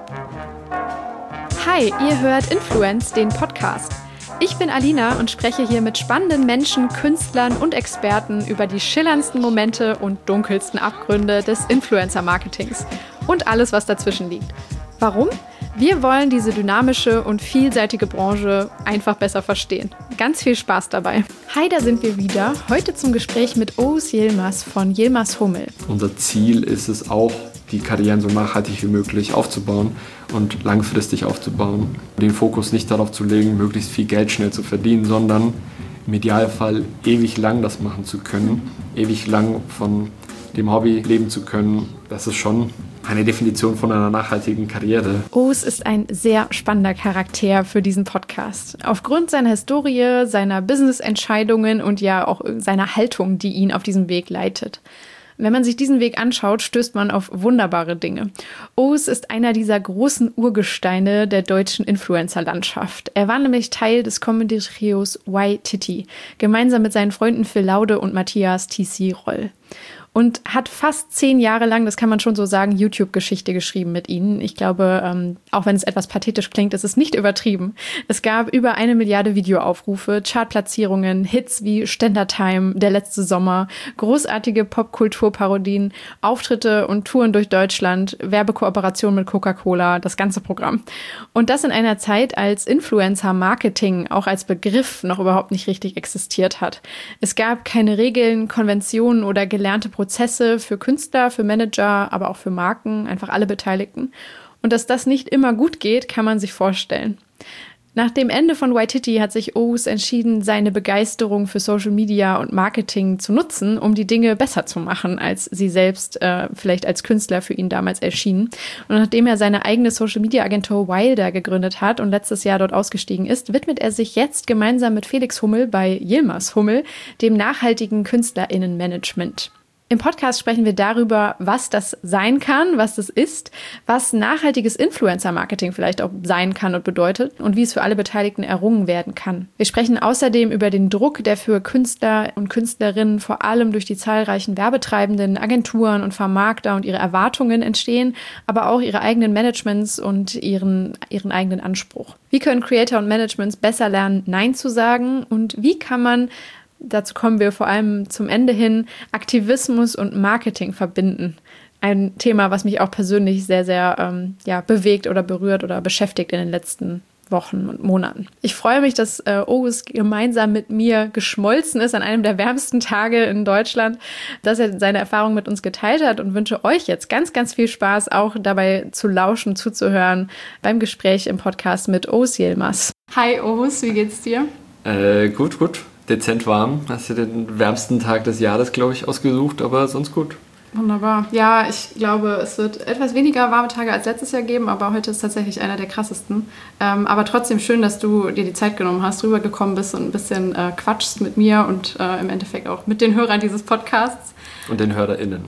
Hi, ihr hört Influence, den Podcast. Ich bin Alina und spreche hier mit spannenden Menschen, Künstlern und Experten über die schillerndsten Momente und dunkelsten Abgründe des Influencer-Marketings und alles, was dazwischen liegt. Warum? Wir wollen diese dynamische und vielseitige Branche einfach besser verstehen. Ganz viel Spaß dabei. Hi, da sind wir wieder. Heute zum Gespräch mit Oğuz Yılmaz von Yılmaz Hummel. Unser Ziel ist es auch, die Karrieren so nachhaltig wie möglich aufzubauen und langfristig aufzubauen. Den Fokus nicht darauf zu legen, möglichst viel Geld schnell zu verdienen, sondern im Idealfall ewig lang das machen zu können, ewig lang von dem Hobby leben zu können. Das ist schon eine Definition von einer nachhaltigen Karriere. Oğuz ist ein sehr spannender Charakter für diesen Podcast. Aufgrund seiner Historie, seiner Business-Entscheidungen und ja auch seiner Haltung, die ihn auf diesem Weg leitet. Wenn man sich diesen Weg anschaut, stößt man auf wunderbare Dinge. Oğuz ist einer dieser großen Urgesteine der deutschen Influencer-Landschaft. Er war nämlich Teil des Comedy-Trios YTT, gemeinsam mit seinen Freunden Phil Laude und Matthias TC Roll. Und hat fast 10 Jahre lang, das kann man schon so sagen, YouTube-Geschichte geschrieben mit ihnen. Ich glaube, auch wenn es etwas pathetisch klingt, ist es nicht übertrieben. Es gab über 1 Milliarde Videoaufrufe, Chartplatzierungen, Hits wie Ständertime, Der letzte Sommer, großartige Popkulturparodien, Auftritte und Touren durch Deutschland, Werbekooperation mit Coca-Cola, das ganze Programm. Und das in einer Zeit, als Influencer-Marketing auch als Begriff noch überhaupt nicht richtig existiert hat. Es gab keine Regeln, Konventionen oder gelernte Prozesse für Künstler, für Manager, aber auch für Marken, einfach alle Beteiligten. Und dass das nicht immer gut geht, kann man sich vorstellen. Nach dem Ende von YTT hat sich Oğuz entschieden, seine Begeisterung für Social Media und Marketing zu nutzen, um die Dinge besser zu machen, als sie selbst vielleicht als Künstler für ihn damals erschienen. Und nachdem er seine eigene Social Media Agentur Wilder gegründet hat und letztes Jahr dort ausgestiegen ist, widmet er sich jetzt gemeinsam mit Felix Hummel bei Yılmaz Hummel dem nachhaltigen KünstlerInnenmanagement. Im Podcast sprechen wir darüber, was das sein kann, was das ist, was nachhaltiges Influencer-Marketing vielleicht auch sein kann und bedeutet und wie es für alle Beteiligten errungen werden kann. Wir sprechen außerdem über den Druck, der für Künstler und Künstlerinnen vor allem durch die zahlreichen werbetreibenden Agenturen und Vermarkter und ihre Erwartungen entstehen, aber auch ihre eigenen Managements und ihren eigenen Anspruch. Wie können Creator und Managements besser lernen, Nein zu sagen und wie kann man, dazu kommen wir vor allem zum Ende hin, Aktivismus und Marketing verbinden. Ein Thema, was mich auch persönlich sehr, sehr bewegt oder berührt oder beschäftigt in den letzten Wochen und Monaten. Ich freue mich, dass Oğuz gemeinsam mit mir geschmolzen ist an einem der wärmsten Tage in Deutschland, dass er seine Erfahrungen mit uns geteilt hat und wünsche euch jetzt ganz, ganz viel Spaß, auch dabei zu lauschen, zuzuhören beim Gespräch im Podcast mit Oğuz Yılmaz. Hi Oğuz, wie geht's dir? Gut. Dezent warm. Hast du den wärmsten Tag des Jahres, glaube ich, ausgesucht, aber sonst gut. Wunderbar. Ja, ich glaube, es wird etwas weniger warme Tage als letztes Jahr geben, aber heute ist tatsächlich einer der krassesten. Aber trotzdem schön, dass du dir die Zeit genommen hast, rübergekommen bist und ein bisschen quatschst mit mir und im Endeffekt auch mit den Hörern dieses Podcasts. Und den HörerInnen.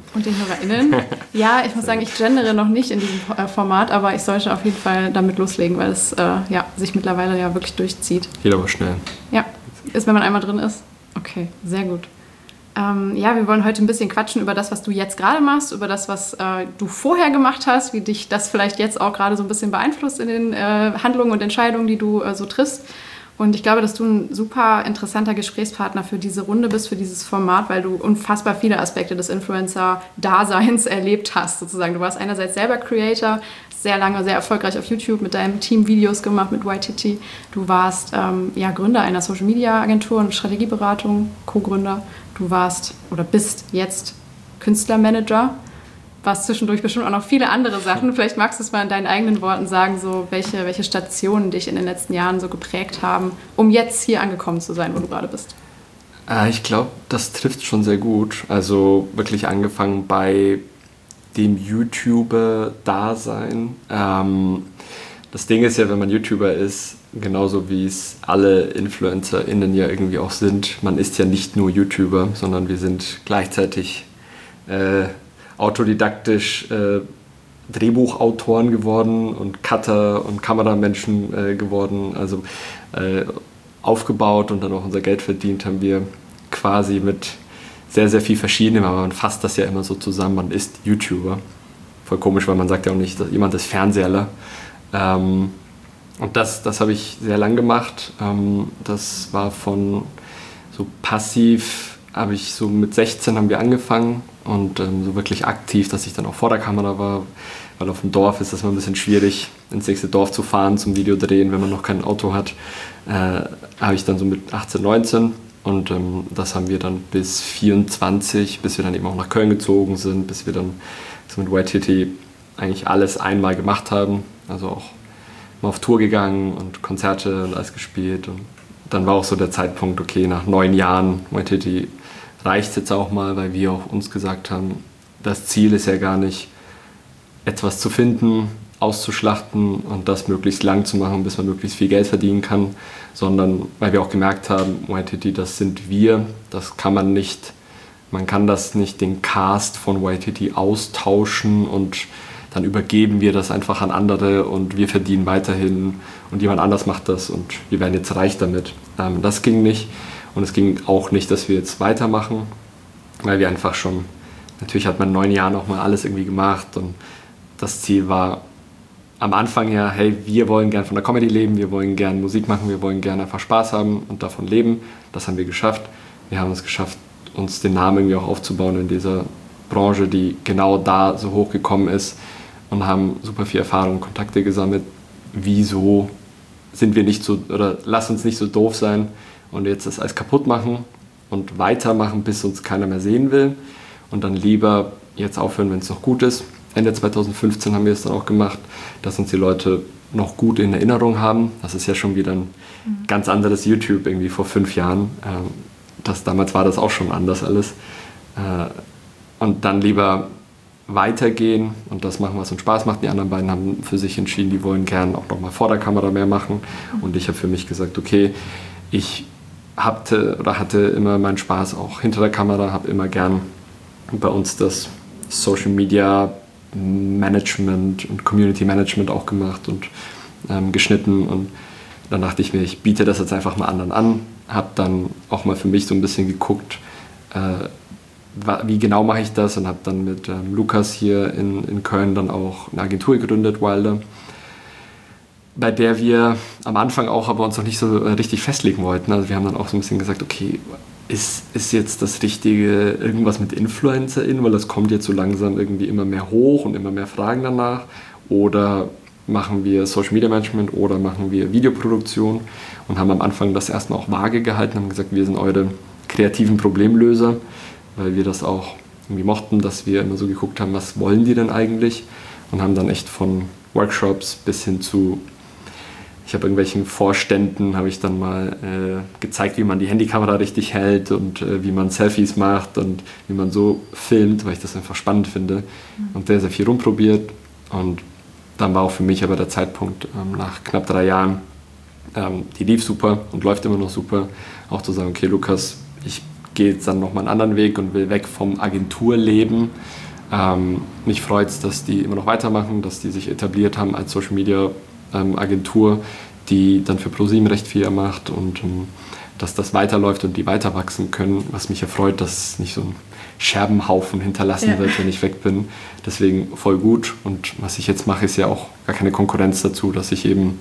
Ja, ich muss sagen, ich gendere noch nicht in diesem Format, aber ich sollte auf jeden Fall damit loslegen, weil es sich mittlerweile ja wirklich durchzieht. Geht aber schnell. Ja, ist, wenn man einmal drin ist. Okay, sehr gut. Wir wollen heute ein bisschen quatschen über das, was du jetzt gerade machst, über das, was du vorher gemacht hast, wie dich das vielleicht jetzt auch gerade so ein bisschen beeinflusst in den Handlungen und Entscheidungen, die du so triffst. Und ich glaube, dass du ein super interessanter Gesprächspartner für diese Runde bist, für dieses Format, weil du unfassbar viele Aspekte des Influencer-Daseins erlebt hast, sozusagen. Du warst einerseits selber Creator, sehr lange, sehr erfolgreich auf YouTube mit deinem Team Videos gemacht, mit YTT. Du warst Gründer einer Social-Media-Agentur und Strategieberatung, Co-Gründer. Du warst oder bist jetzt Künstlermanager, warst zwischendurch bestimmt auch noch viele andere Sachen. Vielleicht magst du es mal in deinen eigenen Worten sagen, so welche Stationen dich in den letzten Jahren so geprägt haben, um jetzt hier angekommen zu sein, wo du gerade bist. Ich glaube, das trifft schon sehr gut. Also wirklich angefangen bei dem YouTuber-Dasein. Das Ding ist ja, wenn man YouTuber ist, genauso wie es alle InfluencerInnen ja irgendwie auch sind, man ist ja nicht nur YouTuber, sondern wir sind gleichzeitig autodidaktisch Drehbuchautoren geworden und Cutter und Kameramenschen geworden. Also aufgebaut und dann auch unser Geld verdient haben wir quasi mit sehr, sehr viel Verschiedenem, aber man fasst das ja immer so zusammen, man ist YouTuber. voll komisch, weil man sagt ja auch nicht, dass jemand ist Fernseherler. Und das habe ich sehr lang gemacht. Das war von so passiv, habe ich so mit 16 haben wir angefangen und so wirklich aktiv, dass ich dann auch vor der Kamera war, weil auf dem Dorf ist das immer ein bisschen schwierig, ins nächste Dorf zu fahren zum Videodrehen, wenn man noch kein Auto hat. Habe ich dann so mit 18, 19 und das haben wir dann bis 24, bis wir dann eben auch nach Köln gezogen sind, bis wir dann so mit Waititi eigentlich alles einmal gemacht haben, also auch mal auf Tour gegangen und Konzerte und alles gespielt und dann war auch so der Zeitpunkt, okay, nach 9 Jahren Waititi reicht es jetzt auch mal, weil wir auch uns gesagt haben, das Ziel ist ja gar nicht, etwas zu finden, auszuschlachten und das möglichst lang zu machen, bis man möglichst viel Geld verdienen kann, sondern weil wir auch gemerkt haben, Waititi, das sind wir, das kann man nicht, man kann das nicht den Cast von Waititi austauschen und dann übergeben wir das einfach an andere und wir verdienen weiterhin und jemand anders macht das und wir werden jetzt reich damit. Das ging nicht und es ging auch nicht, dass wir jetzt weitermachen, weil wir einfach schon, natürlich hat man in 9 Jahren auch mal alles irgendwie gemacht und das Ziel war am Anfang ja, hey, wir wollen gern von der Comedy leben, wir wollen gern Musik machen, wir wollen gern einfach Spaß haben und davon leben. Das haben wir geschafft. Wir haben es geschafft, uns den Namen irgendwie auch aufzubauen in dieser Branche, die genau da so hochgekommen ist und haben super viel Erfahrung und Kontakte gesammelt. Wieso sind wir nicht so, oder lass uns nicht so doof sein und jetzt das alles kaputt machen und weitermachen, bis uns keiner mehr sehen will und dann lieber jetzt aufhören, wenn es noch gut ist. Ende 2015 haben wir es dann auch gemacht, dass uns die Leute noch gut in Erinnerung haben. Das ist ja schon wieder ein ganz anderes YouTube irgendwie vor 5 Jahren. Damals war das auch schon anders alles. Und dann lieber weitergehen und das machen, was uns Spaß macht. Die anderen beiden haben für sich entschieden, die wollen gern auch noch mal vor der Kamera mehr machen. Und ich habe für mich gesagt, okay, ich hatte immer meinen Spaß auch hinter der Kamera, habe immer gern bei uns das Social Media Management und Community Management auch gemacht und geschnitten und dann dachte ich mir, ich biete das jetzt einfach mal anderen an, habe dann auch mal für mich so ein bisschen geguckt, wie genau mache ich das und habe dann mit Lukas hier in Köln dann auch eine Agentur gegründet, Wilder, bei der wir am Anfang auch aber uns noch nicht so richtig festlegen wollten. Also wir haben dann auch so ein bisschen gesagt, okay, ist jetzt das Richtige irgendwas mit InfluencerInnen, weil das kommt jetzt so langsam irgendwie immer mehr hoch und immer mehr Fragen danach, oder machen wir Social Media Management oder machen wir Videoproduktion und haben am Anfang das erstmal auch vage gehalten, haben gesagt, wir sind eure kreativen Problemlöser, weil wir das auch irgendwie mochten, dass wir immer so geguckt haben, was wollen die denn eigentlich, und haben dann echt von Workshops bis hin zu, ich habe irgendwelchen Vorständen, habe ich dann mal gezeigt, wie man die Handykamera richtig hält und wie man Selfies macht und wie man so filmt, weil ich das einfach spannend finde und sehr, sehr viel rumprobiert. Und dann war auch für mich aber der Zeitpunkt nach knapp 3 Jahren, die lief super und läuft immer noch super, auch zu sagen, okay Lukas, ich gehe jetzt dann nochmal einen anderen Weg und will weg vom Agenturleben. Mich freut es, dass die immer noch weitermachen, dass die sich etabliert haben als Social Media Agentur, die dann für ProSieben recht viel macht und dass das weiterläuft und die weiter wachsen können, was mich erfreut, dass nicht so ein Scherbenhaufen hinterlassen wird, wenn ich weg bin. Deswegen voll gut, und was ich jetzt mache, ist ja auch gar keine Konkurrenz dazu, dass ich eben,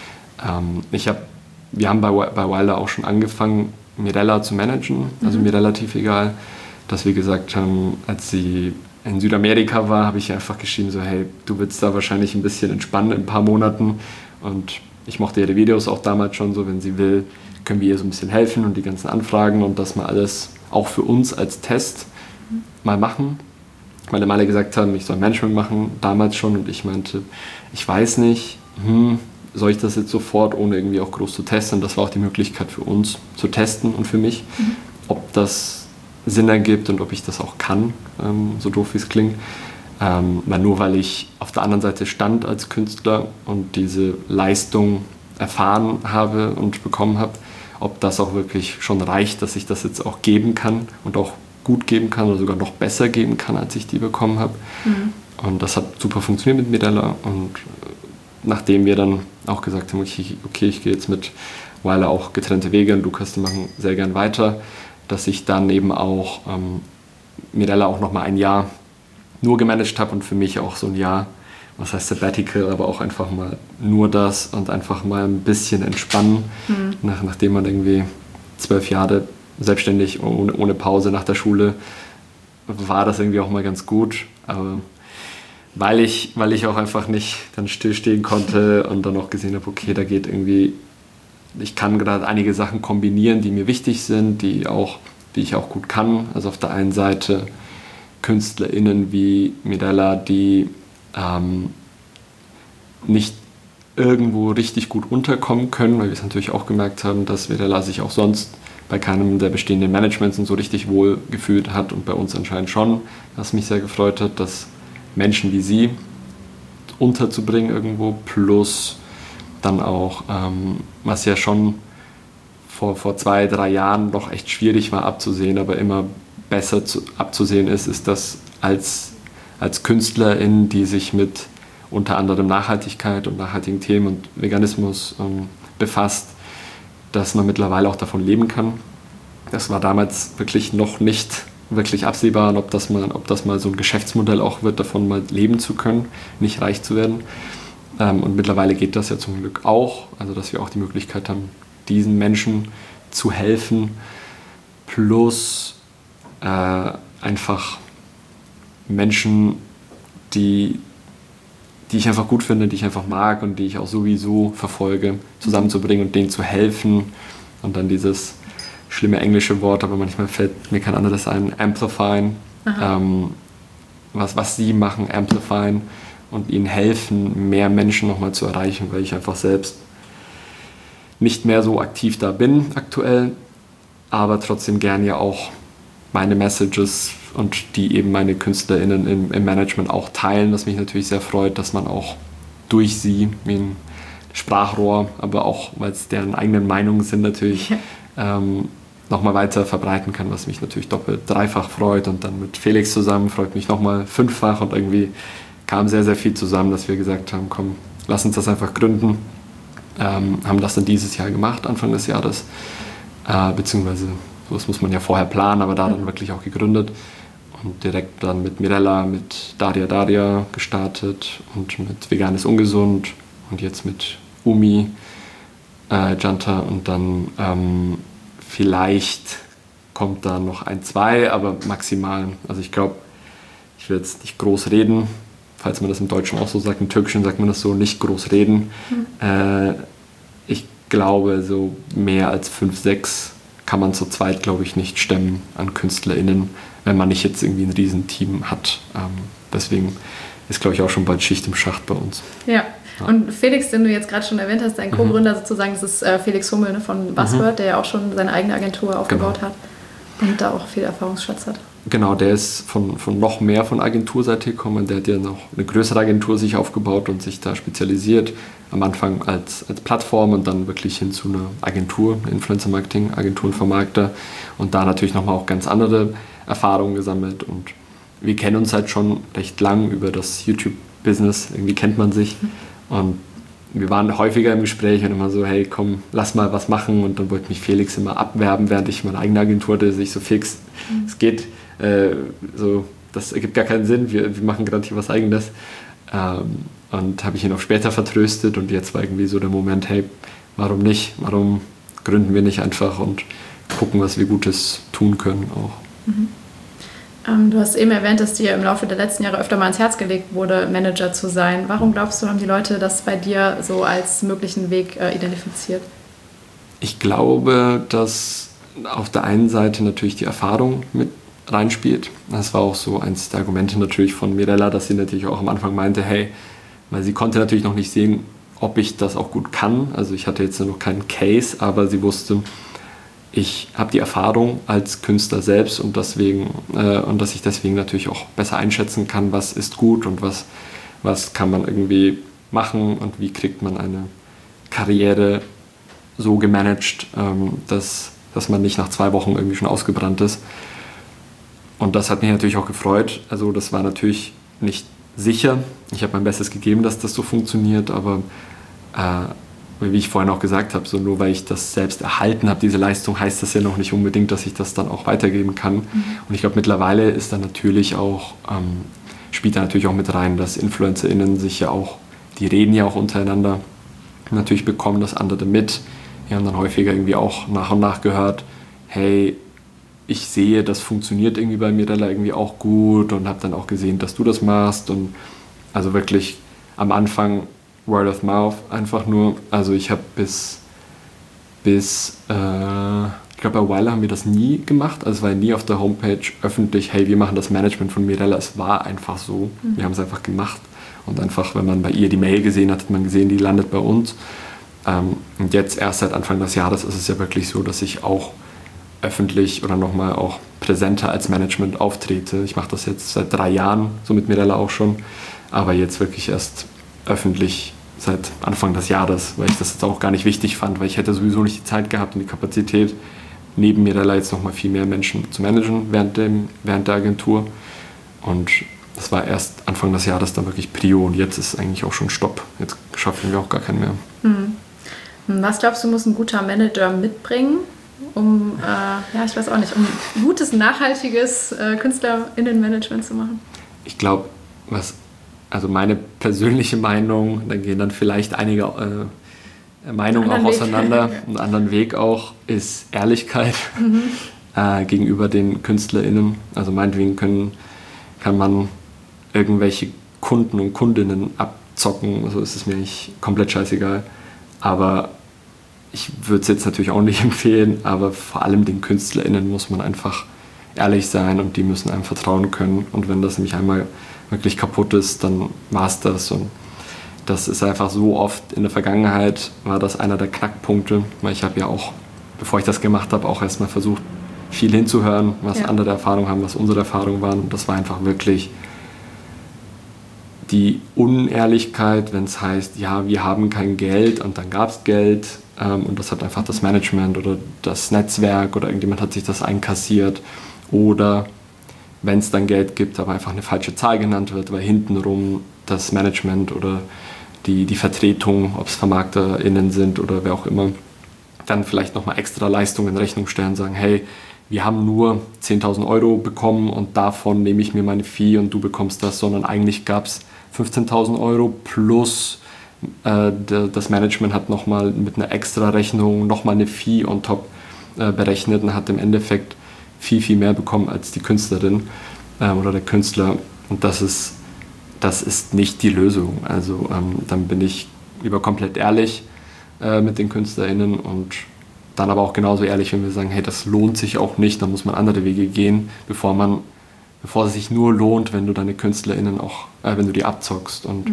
wir haben bei Wilder auch schon angefangen, Mirella zu managen, also mir relativ egal, dass wir gesagt haben, als sie in Südamerika war, habe ich einfach geschrieben, so hey, du willst da wahrscheinlich ein bisschen entspannen in ein paar Monaten, und ich mochte ihre Videos auch damals schon so, wenn sie will, können wir ihr so ein bisschen helfen und die ganzen Anfragen und das mal alles auch für uns als Test mal machen, weil dann alle gesagt haben, ich soll Management machen, damals schon, und ich meinte, ich weiß nicht, soll ich das jetzt sofort, ohne irgendwie auch groß zu testen? Das war auch die Möglichkeit für uns zu testen und für mich, ob das Sinn ergibt und ob ich das auch kann, so doof wie es klingt. Nur weil ich auf der anderen Seite stand als Künstler und diese Leistung erfahren habe und bekommen habe, ob das auch wirklich schon reicht, dass ich das jetzt auch geben kann und auch gut geben kann oder sogar noch besser geben kann, als ich die bekommen habe. Und das hat super funktioniert mit Mirella, und nachdem wir dann auch gesagt haben, okay, ich gehe jetzt mit Wilder auch getrennte Wege und Lukas, die machen sehr gern weiter, dass ich dann eben auch Mirella auch nochmal ein Jahr nur gemanagt habe und für mich auch so ein Jahr, was heißt Sabbatical, aber auch einfach mal nur das und einfach mal ein bisschen entspannen, nachdem man irgendwie 12 Jahre selbstständig ohne Pause nach der Schule, war das irgendwie auch mal ganz gut. Aber weil ich auch einfach nicht dann stillstehen konnte und dann auch gesehen habe, okay, da geht irgendwie, ich kann gerade einige Sachen kombinieren, die mir wichtig sind, die ich auch gut kann. Also auf der einen Seite KünstlerInnen wie Mirella, die nicht irgendwo richtig gut unterkommen können, weil wir es natürlich auch gemerkt haben, dass Mirella sich auch sonst bei keinem der bestehenden Managements so richtig wohl gefühlt hat und bei uns anscheinend schon, was mich sehr gefreut hat, dass Menschen wie sie unterzubringen irgendwo, plus dann auch, was ja schon vor 2-3 Jahren noch echt schwierig war abzusehen, aber immer besser abzusehen ist, dass als Künstlerin, die sich mit unter anderem Nachhaltigkeit und nachhaltigen Themen und Veganismus befasst, dass man mittlerweile auch davon leben kann. Das war damals wirklich noch nicht wirklich absehbar, und ob das mal so ein Geschäftsmodell auch wird, davon mal leben zu können, nicht reich zu werden. Und mittlerweile geht das ja zum Glück auch, also dass wir auch die Möglichkeit haben, diesen Menschen zu helfen, plus einfach Menschen, die ich einfach gut finde, die ich einfach mag und die ich auch sowieso verfolge, zusammenzubringen und denen zu helfen. Und dann dieses schlimme englische Wort, aber manchmal fällt mir kein anderes ein, amplifyen. Was sie machen, amplifyen und ihnen helfen, mehr Menschen nochmal zu erreichen, weil ich einfach selbst nicht mehr so aktiv da bin aktuell, aber trotzdem gern ja auch meine Messages und die eben meine KünstlerInnen im Management auch teilen, was mich natürlich sehr freut, dass man auch durch sie, wie ein Sprachrohr, aber auch, weil es deren eigenen Meinungen sind, natürlich nochmal weiter verbreiten kann, was mich natürlich doppelt, dreifach freut. Und dann mit Felix zusammen freut mich nochmal 5-fach und irgendwie kam sehr, sehr viel zusammen, dass wir gesagt haben, komm, lass uns das einfach gründen. Haben das dann dieses Jahr gemacht, Anfang des Jahres, beziehungsweise das muss man ja vorher planen, aber da dann wirklich auch gegründet und direkt dann mit Mirella, mit Daria gestartet und mit Vegan ist ungesund und jetzt mit Umi, Janta und dann vielleicht kommt da noch 1-2, aber maximal. Also ich glaube, ich will jetzt nicht groß reden, falls man das im Deutschen auch so sagt, im Türkischen sagt man das so, nicht groß reden. Ich glaube, so mehr als 5-6 kann man zu zweit, glaube ich, nicht stemmen an KünstlerInnen, wenn man nicht jetzt irgendwie ein Riesenteam hat. Deswegen ist, glaube ich, auch schon bald Schicht im Schacht bei uns. Ja. Und Felix, den du jetzt gerade schon erwähnt hast, dein Co-Gründer sozusagen, das ist Felix Hummel von Buzzword, der ja auch schon seine eigene Agentur aufgebaut hat und da auch viel Erfahrungsschatz hat. Genau, der ist von noch mehr von Agenturseite gekommen. Der hat ja noch eine größere Agentur sich aufgebaut und sich da spezialisiert. Am Anfang als Plattform und dann wirklich hin zu einer Agentur, Influencer-Marketing-Agentur und Vermarkter. Und da natürlich nochmal auch ganz andere Erfahrungen gesammelt. Und wir kennen uns halt schon recht lang über das YouTube-Business. Irgendwie kennt man sich. Und wir waren häufiger im Gespräch und immer so, hey, komm, lass mal was machen. Und dann wollte mich Felix immer abwerben, während ich meine eigene Agentur hatte, sich so fix, es geht, so, das ergibt gar keinen Sinn, wir machen gerade hier was Eigenes. Und habe ich ihn auch später vertröstet und jetzt war irgendwie so der Moment, hey, warum nicht? Warum gründen wir nicht einfach und gucken, was wir Gutes tun können auch. Du hast eben erwähnt, dass dir im Laufe der letzten Jahre öfter mal ans Herz gelegt wurde, Manager zu sein. Warum glaubst du, haben die Leute das bei dir so als möglichen Weg identifiziert? Ich glaube, dass auf der einen Seite natürlich die Erfahrung mit reinspielt. Das war auch so eins der Argumente natürlich von Mirella, dass sie natürlich auch am Anfang meinte, hey, weil sie konnte natürlich noch nicht sehen, ob ich das auch gut kann. Also ich hatte jetzt noch keinen Case, aber sie wusste, ich habe die Erfahrung als Künstler selbst und deswegen und dass ich deswegen natürlich auch besser einschätzen kann, was ist gut und was kann man irgendwie machen und wie kriegt man eine Karriere so gemanagt, dass man nicht nach 2 Wochen irgendwie schon ausgebrannt ist. Und das hat mich natürlich auch gefreut. Also das war natürlich nicht sicher. Ich habe mein Bestes gegeben, dass das so funktioniert, aber wie ich vorhin auch gesagt habe, so nur weil ich das selbst erhalten habe, diese Leistung, heißt das ja noch nicht unbedingt, dass ich das dann auch weitergeben kann. Und ich glaube, mittlerweile ist da natürlich auch spielt da natürlich auch mit rein, dass InfluencerInnen sich ja auch, die reden ja auch untereinander. Natürlich bekommen das andere mit. Wir haben dann häufiger irgendwie auch nach und nach gehört, hey, ich sehe, das funktioniert irgendwie bei Mirella irgendwie auch gut und habe dann auch gesehen, dass du das machst. Und also wirklich am Anfang Word of Mouth einfach nur. Also ich habe bis ich glaube, bei Weiler haben wir das nie gemacht. Also es war ja nie auf der Homepage öffentlich, hey, wir machen das Management von Mirella. Es war einfach so. Wir haben es einfach gemacht. Und einfach, wenn man bei ihr die Mail gesehen hat, hat man gesehen, die landet bei uns. Und jetzt erst seit Anfang des Jahres ist es ja wirklich so, dass ich auch öffentlich oder nochmal auch präsenter als Management auftrete. Ich mache das jetzt seit 3 Jahren, so mit Mirella auch schon. Aber jetzt wirklich erst öffentlich seit Anfang des Jahres, weil ich das jetzt auch gar nicht wichtig fand, weil ich hätte sowieso nicht die Zeit gehabt und die Kapazität, neben Mirella jetzt nochmal viel mehr Menschen zu managen während der Agentur. Und das war erst Anfang des Jahres dann wirklich Prio und jetzt ist eigentlich auch schon Stopp. Jetzt schaffen wir auch gar keinen mehr. Was glaubst du, muss ein guter Manager mitbringen, um gutes, nachhaltiges KünstlerInnenmanagement zu machen? Ich glaube, also meine persönliche Meinung, da gehen dann vielleicht einige Meinungen auch auseinander, einen anderen Weg auch, ist Ehrlichkeit gegenüber den KünstlerInnen. Also meinetwegen kann man irgendwelche Kunden und Kundinnen abzocken, also ist es mir nicht komplett scheißegal. Aber ich würde es jetzt natürlich auch nicht empfehlen, aber vor allem den KünstlerInnen muss man einfach ehrlich sein und die müssen einem vertrauen können. Und wenn das nämlich einmal wirklich kaputt ist, dann war es das. Und das ist einfach so oft in der Vergangenheit, war das einer der Knackpunkte, weil ich habe ja auch, bevor ich das gemacht habe, auch erstmal versucht, viel hinzuhören, was andere Erfahrungen haben, was unsere Erfahrungen waren. Und das war einfach wirklich die Unehrlichkeit, wenn es heißt, ja, wir haben kein Geld und dann gab es Geld und das hat einfach das Management oder das Netzwerk oder irgendjemand hat sich das einkassiert. Oder wenn es dann Geld gibt, aber einfach eine falsche Zahl genannt wird, weil hintenrum das Management oder die Vertretung, ob es VermarkterInnen sind oder wer auch immer, dann vielleicht nochmal extra Leistungen in Rechnung stellen, sagen, hey, wir haben nur 10.000 Euro bekommen und davon nehme ich mir meine Fee und du bekommst das, sondern eigentlich gab es 15.000 Euro plus das Management hat nochmal mit einer extra Rechnung nochmal eine Fee on top berechnet und hat im Endeffekt viel, viel mehr bekommen als die Künstlerin oder der Künstler. Und das ist nicht die Lösung. Also dann bin ich lieber komplett ehrlich mit den KünstlerInnen und dann aber auch genauso ehrlich, wenn wir sagen, hey, das lohnt sich auch nicht, dann muss man andere Wege gehen, bevor es sich nur lohnt, wenn du deine KünstlerInnen auch, wenn du die abzockst. Und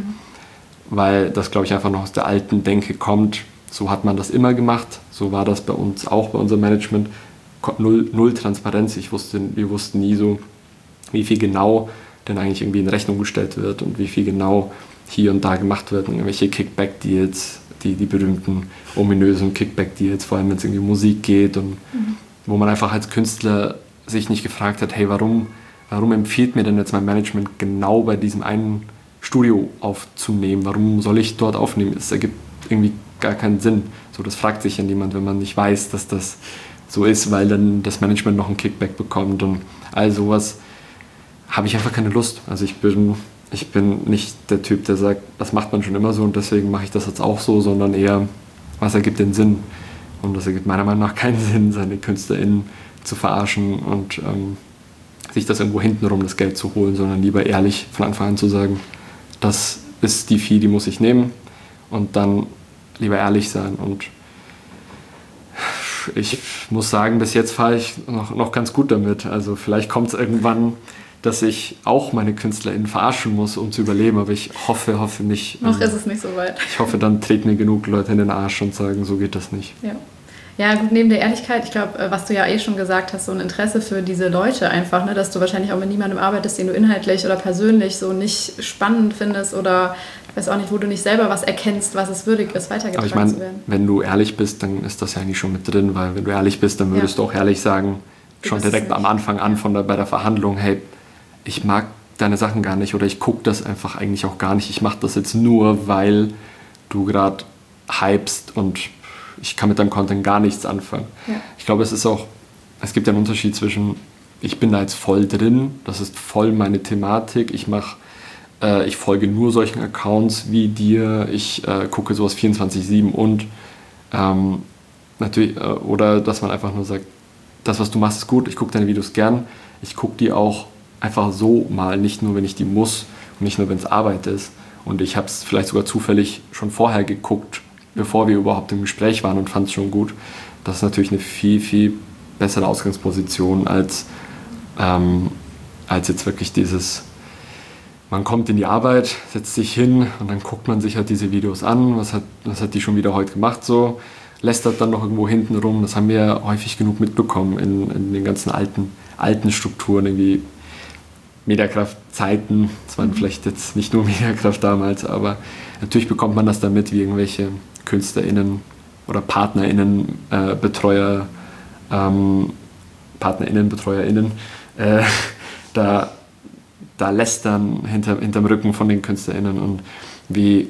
weil das, glaube ich, einfach noch aus der alten Denke kommt, so hat man das immer gemacht, so war das bei uns auch, bei unserem Management, null Transparenz. Wir wussten nie so, wie viel genau denn eigentlich irgendwie in Rechnung gestellt wird und wie viel genau hier und da gemacht wird und irgendwelche Kickback-Deals, die berühmten ominösen Kickback-Deals, vor allem wenn es irgendwie um Musik geht und wo man einfach als Künstler sich nicht gefragt hat, hey, warum empfiehlt mir denn jetzt mein Management genau bei diesem einen Studio aufzunehmen? Warum soll ich dort aufnehmen? Es ergibt irgendwie gar keinen Sinn. So, das fragt sich ja niemand, wenn man nicht weiß, dass das so ist, weil dann das Management noch ein Kickback bekommt und all sowas habe ich einfach keine Lust. Also ich bin nicht der Typ, der sagt, das macht man schon immer so und deswegen mache ich das jetzt auch so, sondern eher, was ergibt den Sinn? Und das ergibt meiner Meinung nach keinen Sinn, seine KünstlerInnen zu verarschen und sich das irgendwo hintenrum das Geld zu holen, sondern lieber ehrlich von Anfang an zu sagen, das ist die Fee, die muss ich nehmen und dann lieber ehrlich sein. Und ich muss sagen, bis jetzt fahre ich noch ganz gut damit. Also vielleicht kommt es irgendwann, dass ich auch meine KünstlerInnen verarschen muss, um zu überleben, aber ich hoffe nicht. Noch ist es nicht so weit. Ich hoffe, dann treten mir genug Leute in den Arsch und sagen, so geht das nicht. Ja, gut, neben der Ehrlichkeit, ich glaube, was du ja schon gesagt hast, so ein Interesse für diese Leute einfach, ne, dass du wahrscheinlich auch mit niemandem arbeitest, den du inhaltlich oder persönlich so nicht spannend findest oder ich weiß auch nicht, wo du nicht selber was erkennst, was es würdig ist, weitergetragen zu werden. Wenn du ehrlich bist, dann ist das ja eigentlich schon mit drin, weil wenn du ehrlich bist, dann würdest du auch ehrlich sagen, schon direkt am Anfang an bei der Verhandlung, hey, ich mag deine Sachen gar nicht oder ich gucke das einfach eigentlich auch gar nicht. Ich mache das jetzt nur, weil du gerade hypst und ich kann mit deinem Content gar nichts anfangen. Ja. Ich glaube, es gibt ja einen Unterschied zwischen, ich bin da jetzt voll drin, das ist voll meine Thematik, ich mache ich folge nur solchen Accounts wie dir, ich gucke sowas 24/7 und natürlich, oder dass man einfach nur sagt, das, was du machst, ist gut, ich gucke deine Videos gern, ich gucke die auch einfach so mal, nicht nur, wenn ich die muss und nicht nur, wenn es Arbeit ist. Und ich habe es vielleicht sogar zufällig schon vorher geguckt, bevor wir überhaupt im Gespräch waren und fand es schon gut. Das ist natürlich eine viel, viel bessere Ausgangsposition als jetzt wirklich dieses, man kommt in die Arbeit, setzt sich hin und dann guckt man sich halt diese Videos an, was hat die schon wieder heute gemacht, so lästert dann noch irgendwo hinten rum. Das haben wir ja häufig genug mitbekommen in den ganzen alten Strukturen, irgendwie Mediakraft-Zeiten. Das waren vielleicht jetzt nicht nur Mediakraft damals, aber natürlich bekommt man das damit, wie irgendwelche KünstlerInnen oder PartnerInnen, BetreuerInnen, da lästern hinterm Rücken von den KünstlerInnen und wie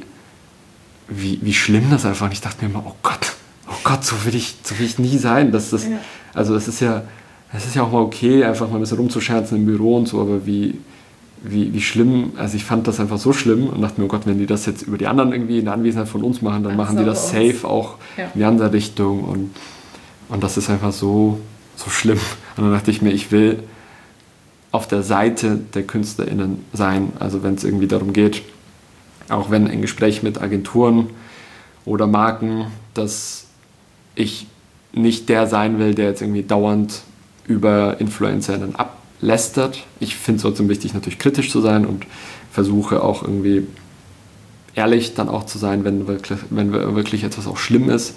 schlimm das einfach. Und ich dachte mir immer, oh Gott, so will ich nie sein. Also es ist ja auch mal okay, einfach mal ein bisschen rumzuscherzen im Büro und so, aber wie schlimm, also ich fand das einfach so schlimm und dachte mir, oh Gott, wenn die das jetzt über die anderen irgendwie in der Anwesenheit von uns machen, dann machen die das safe auch in die andere Richtung und das ist einfach so schlimm. Und dann dachte ich mir, ich will auf der Seite der KünstlerInnen sein, also wenn es irgendwie darum geht, auch wenn in Gespräch mit Agenturen oder Marken, dass ich nicht der sein will, der jetzt irgendwie dauernd über InfluencerInnen ablästert. Ich finde es trotzdem wichtig, natürlich kritisch zu sein und versuche auch irgendwie ehrlich dann auch zu sein, wenn wirklich etwas auch schlimm ist.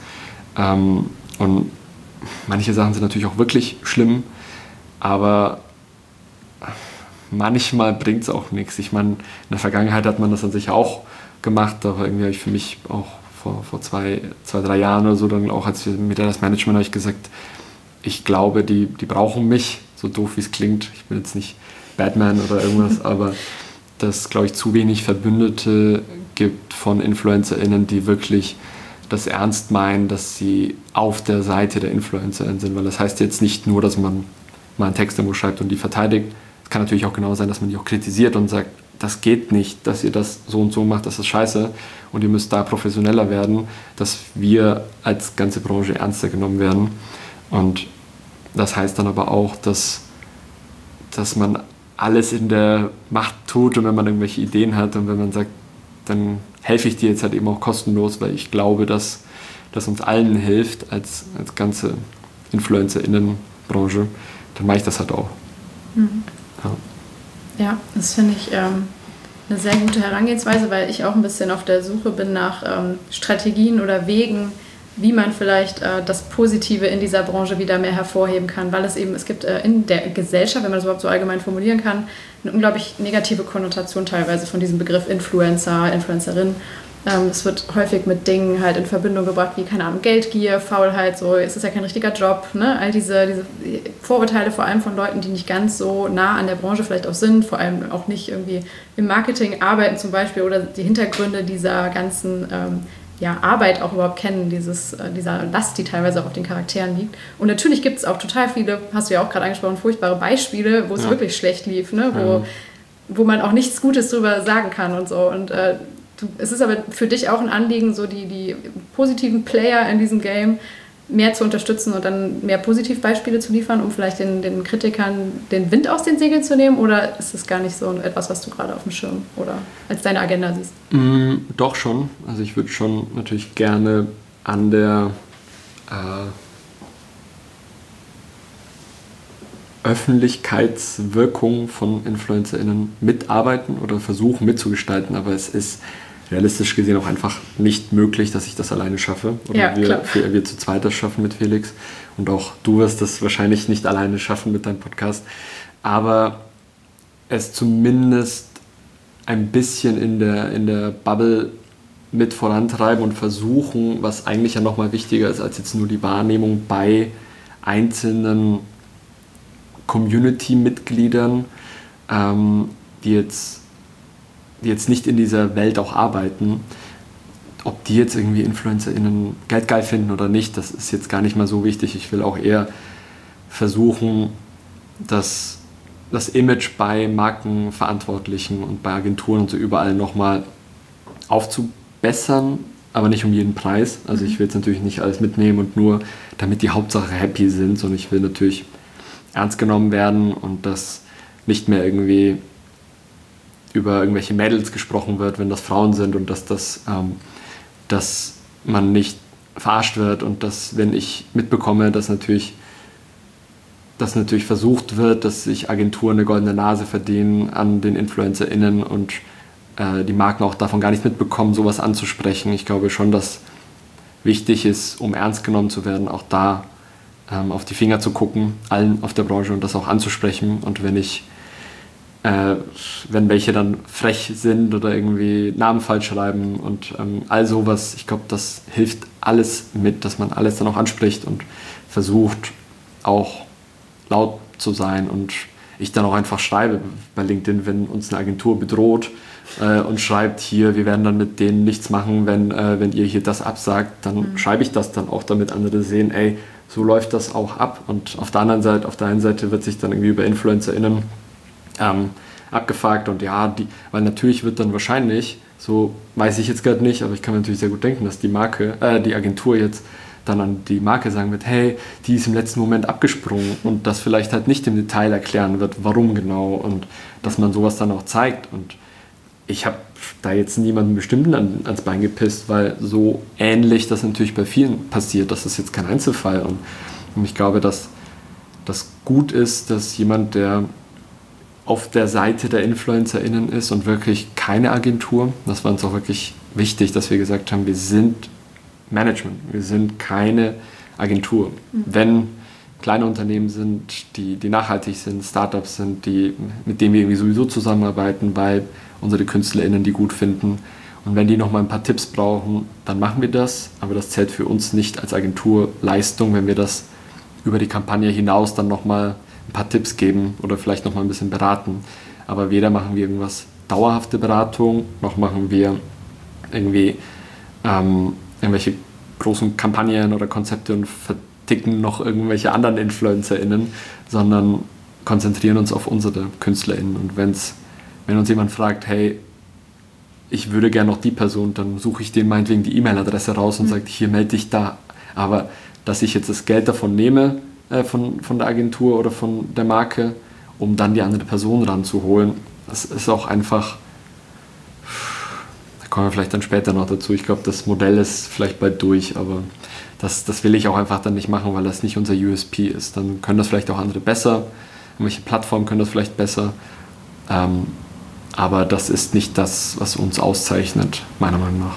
Und manche Sachen sind natürlich auch wirklich schlimm, aber manchmal bringt es auch nichts. Ich meine, in der Vergangenheit hat man das an sich auch gemacht, aber irgendwie habe ich für mich auch vor 2-3 Jahren oder so, dann auch als wir mit das Management, habe ich gesagt, ich glaube, die brauchen mich, so doof wie es klingt. Ich bin jetzt nicht Batman oder irgendwas, aber dass, glaube ich, zu wenig Verbündete gibt von InfluencerInnen, die wirklich das ernst meinen, dass sie auf der Seite der InfluencerInnen sind, weil das heißt jetzt nicht nur, dass man mal einen Text irgendwo schreibt und die verteidigt. Es kann natürlich auch genau sein, dass man die auch kritisiert und sagt, das geht nicht, dass ihr das so und so macht, das ist scheiße und ihr müsst da professioneller werden, dass wir als ganze Branche ernster genommen werden. Und das heißt dann aber auch, dass man alles in der Macht tut und wenn man irgendwelche Ideen hat und wenn man sagt, dann helfe ich dir jetzt halt eben auch kostenlos, weil ich glaube, dass das uns allen hilft als ganze InfluencerInnen-Branche, dann mache ich das halt auch. Mhm. Ja, das finde ich eine sehr gute Herangehensweise, weil ich auch ein bisschen auf der Suche bin nach Strategien oder Wegen, wie man vielleicht das Positive in dieser Branche wieder mehr hervorheben kann, weil es gibt in der Gesellschaft, wenn man das überhaupt so allgemein formulieren kann, eine unglaublich negative Konnotation teilweise von diesem Begriff Influencer, Influencerin. Es wird häufig mit Dingen halt in Verbindung gebracht, wie, keine Ahnung, Geldgier, Faulheit, so, es ist ja kein richtiger Job, ne? All diese Vorurteile, vor allem von Leuten, die nicht ganz so nah an der Branche vielleicht auch sind, vor allem auch nicht irgendwie im Marketing arbeiten zum Beispiel oder die Hintergründe dieser ganzen Arbeit auch überhaupt kennen, dieser Last, die teilweise auch auf den Charakteren liegt. Und natürlich gibt es auch total viele, hast du ja auch gerade angesprochen, furchtbare Beispiele, wo es wirklich schlecht lief, ne? Wo man auch nichts Gutes drüber sagen kann und so. Und es ist aber für dich auch ein Anliegen, so die positiven Player in diesem Game mehr zu unterstützen und dann mehr Positivbeispiele zu liefern, um vielleicht den Kritikern den Wind aus den Segeln zu nehmen? Oder ist das gar nicht so etwas, was du gerade auf dem Schirm oder als deine Agenda siehst? Doch schon. Also ich würde schon natürlich gerne an der Öffentlichkeitswirkung von InfluencerInnen mitarbeiten oder versuchen mitzugestalten, aber es ist realistisch gesehen auch einfach nicht möglich, dass ich das alleine schaffe. Oder wir zu zweit das schaffen mit Felix. Und auch du wirst das wahrscheinlich nicht alleine schaffen mit deinem Podcast. Aber es zumindest ein bisschen in der Bubble mit vorantreiben und versuchen, was eigentlich ja nochmal wichtiger ist als jetzt nur die Wahrnehmung bei einzelnen Community-Mitgliedern, die jetzt nicht in dieser Welt auch arbeiten, ob die jetzt irgendwie InfluencerInnen geil finden oder nicht, das ist jetzt gar nicht mal so wichtig. Ich will auch eher versuchen, dass das Image bei Markenverantwortlichen und bei Agenturen und so überall nochmal aufzubessern, aber nicht um jeden Preis. Also ich will jetzt natürlich nicht alles mitnehmen und nur damit die Hauptsache happy sind, sondern ich will natürlich ernst genommen werden und dass nicht mehr irgendwie über irgendwelche Mädels gesprochen wird, wenn das Frauen sind und dass man nicht verarscht wird und dass, wenn ich mitbekomme, dass natürlich versucht wird, dass sich Agenturen eine goldene Nase verdienen an den InfluencerInnen und die Marken auch davon gar nicht mitbekommen, sowas anzusprechen. Ich glaube schon, dass wichtig ist, um ernst genommen zu werden, auch da auf die Finger zu gucken, allen auf der Branche und das auch anzusprechen. Und wenn welche dann frech sind oder irgendwie Namen falsch schreiben und all sowas, ich glaube, das hilft alles mit, dass man alles dann auch anspricht und versucht auch laut zu sein. Und ich dann auch einfach schreibe bei LinkedIn, wenn uns eine Agentur bedroht und schreibt hier, wir werden dann mit denen nichts machen, wenn ihr hier das absagt, dann schreibe ich das dann auch, damit andere sehen, ey, so läuft das auch ab. Und auf der einen Seite wird sich dann irgendwie über InfluencerInnen abgefragt und ja, weil natürlich wird dann wahrscheinlich, so weiß ich jetzt gerade nicht, aber ich kann mir natürlich sehr gut denken, dass die Agentur jetzt dann an die Marke sagen wird, hey, die ist im letzten Moment abgesprungen und das vielleicht halt nicht im Detail erklären wird, warum genau und dass man sowas dann auch zeigt. Und ich habe da jetzt niemanden bestimmten ans Bein gepisst, weil so ähnlich das natürlich bei vielen passiert. Das ist jetzt kein Einzelfall. Und ich glaube, dass das gut ist, dass jemand, der auf der Seite der InfluencerInnen ist und wirklich keine Agentur, das war uns auch wirklich wichtig, dass wir gesagt haben, wir sind Management, wir sind keine Agentur. Wenn kleine Unternehmen sind, die nachhaltig sind, Startups sind, mit denen wir irgendwie sowieso zusammenarbeiten, weil unsere KünstlerInnen die gut finden. Und wenn die nochmal ein paar Tipps brauchen, dann machen wir das. Aber das zählt für uns nicht als Agenturleistung, wenn wir das über die Kampagne hinaus dann nochmal ein paar Tipps geben oder vielleicht nochmal ein bisschen beraten. Aber weder machen wir irgendwas dauerhafte Beratung, noch machen wir irgendwie irgendwelche großen Kampagnen oder Konzepte und verticken noch irgendwelche anderen InfluencerInnen, sondern konzentrieren uns auf unsere KünstlerInnen. Und wenn uns jemand fragt, hey, ich würde gerne noch die Person, dann suche ich dem meinetwegen die E-Mail-Adresse raus und sage, hier melde dich da. Aber dass ich jetzt das Geld davon nehme, von der Agentur oder von der Marke, um dann die andere Person ranzuholen, das ist auch einfach, da kommen wir vielleicht dann später noch dazu, ich glaube, das Modell ist vielleicht bald durch, aber das will ich auch einfach dann nicht machen, weil das nicht unser USP ist. Dann können das vielleicht auch andere besser, irgendwelche Plattformen können das vielleicht besser, aber das ist nicht das, was uns auszeichnet, meiner Meinung nach.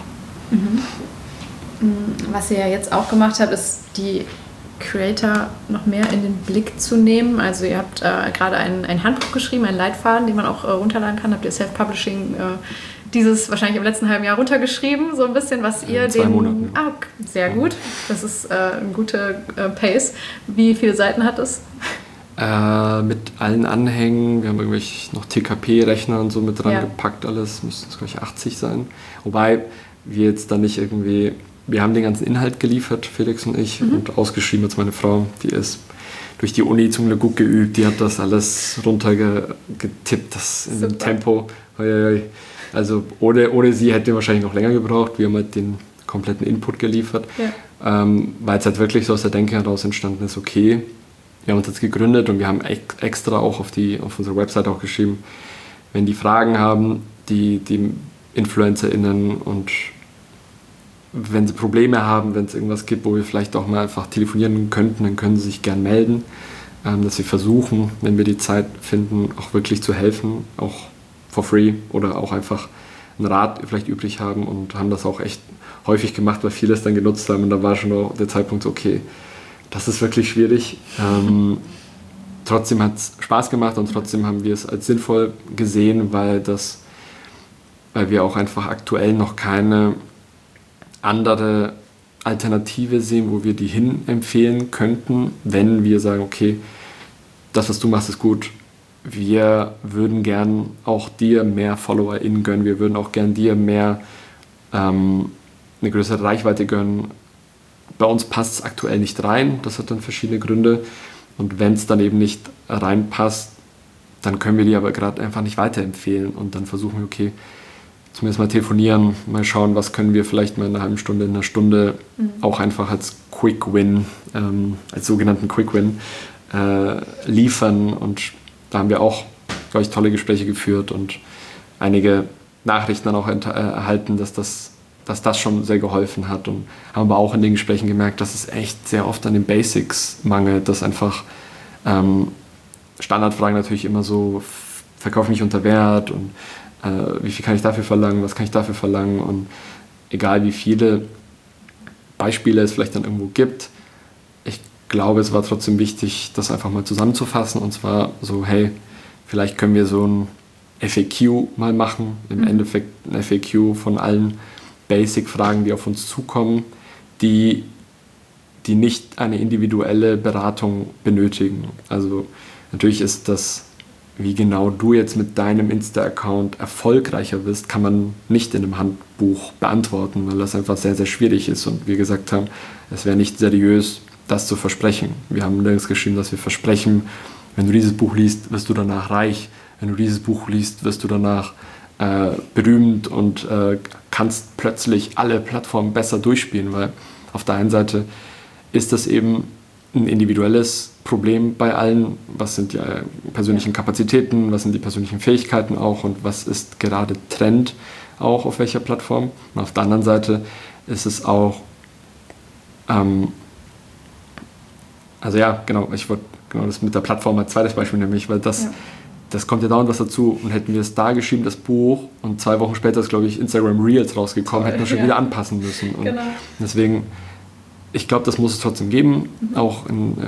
Was ihr ja jetzt auch gemacht habt, ist die Creator noch mehr in den Blick zu nehmen. Also ihr habt gerade ein Handbuch geschrieben, einen Leitfaden, den man auch runterladen kann. Habt ihr Self-Publishing dieses wahrscheinlich im letzten halben Jahr runtergeschrieben, so ein bisschen, was ihr 2 Monaten. Sehr gut. Das ist ein guter Pace. Wie viele Seiten hat es? Mit allen Anhängen, wir haben irgendwelche noch TKP-Rechner und so mit dran gepackt, alles, müssten es, glaube ich, 80 sein. Wobei wir jetzt dann nicht irgendwie, wir haben den ganzen Inhalt geliefert, Felix und ich, und ausgeschrieben als meine Frau, die ist durch die Uni zum Glück gut geübt, die hat das alles runtergetippt, das in dem Tempo. Also ohne sie hätte wahrscheinlich noch länger gebraucht, wir haben halt den kompletten Input geliefert, weil es halt wirklich so aus der Denke heraus entstanden ist, okay, wir haben uns jetzt gegründet und wir haben extra auch auf unsere Website auch geschrieben, wenn die Fragen haben, die InfluencerInnen, und wenn sie Probleme haben, wenn es irgendwas gibt, wo wir vielleicht auch mal einfach telefonieren könnten, dann können sie sich gern melden, dass wir versuchen, wenn wir die Zeit finden, auch wirklich zu helfen, auch for free oder auch einfach einen Rat vielleicht übrig haben, und haben das auch echt häufig gemacht, weil viele es dann genutzt haben, und da war schon auch der Zeitpunkt so, okay, das ist wirklich schwierig. Trotzdem hat es Spaß gemacht und trotzdem haben wir es als sinnvoll gesehen, weil wir auch einfach aktuell noch keine andere Alternative sehen, wo wir die hin empfehlen könnten, wenn wir sagen, okay, das, was du machst, ist gut. Wir würden gern auch dir mehr FollowerInnen gönnen, wir würden auch gern dir mehr eine größere Reichweite gönnen. Bei uns passt es aktuell nicht rein, das hat dann verschiedene Gründe, und wenn es dann eben nicht reinpasst, dann können wir die aber gerade einfach nicht weiterempfehlen. Und dann versuchen wir, okay, zumindest mal telefonieren, mal schauen, was können wir vielleicht mal in einer halben Stunde, in einer Stunde auch einfach als Quick Win, als sogenannten Quick Win liefern. Und da haben wir auch, glaube ich, tolle Gespräche geführt und einige Nachrichten dann auch erhalten, dass das schon sehr geholfen hat. Und haben aber auch in den Gesprächen gemerkt, dass es echt sehr oft an den Basics mangelt, dass einfach Standardfragen natürlich immer so, verkaufe mich unter Wert und wie viel kann ich dafür verlangen, was kann ich dafür verlangen, und egal wie viele Beispiele es vielleicht dann irgendwo gibt, ich glaube, es war trotzdem wichtig, das einfach mal zusammenzufassen, und zwar so, hey, vielleicht können wir so ein FAQ mal machen, im Endeffekt ein FAQ von allen Basic-Fragen, die auf uns zukommen, die nicht eine individuelle Beratung benötigen. Also natürlich ist das, wie genau du jetzt mit deinem Insta-Account erfolgreicher wirst, kann man nicht in einem Handbuch beantworten, weil das einfach sehr, sehr schwierig ist. Und wir gesagt haben, es wäre nicht seriös, das zu versprechen. Wir haben nirgends geschrieben, dass wir versprechen, wenn du dieses Buch liest, wirst du danach reich. Wenn du dieses Buch liest, wirst du danach berühmt und kannst plötzlich alle Plattformen besser durchspielen, weil auf der einen Seite ist das eben ein individuelles Problem bei allen. Was sind die persönlichen Kapazitäten, was sind die persönlichen Fähigkeiten auch und was ist gerade Trend auch auf welcher Plattform. Und auf der anderen Seite ist es auch, ich wollte das mit der Plattform als zweites Beispiel nämlich, weil das kommt ja dauernd was dazu, und hätten wir es da geschrieben, das Buch, und 2 Wochen später ist, glaube ich, Instagram Reels rausgekommen, hätten wir schon wieder anpassen müssen. Und deswegen, ich glaube, das muss es trotzdem geben. Auch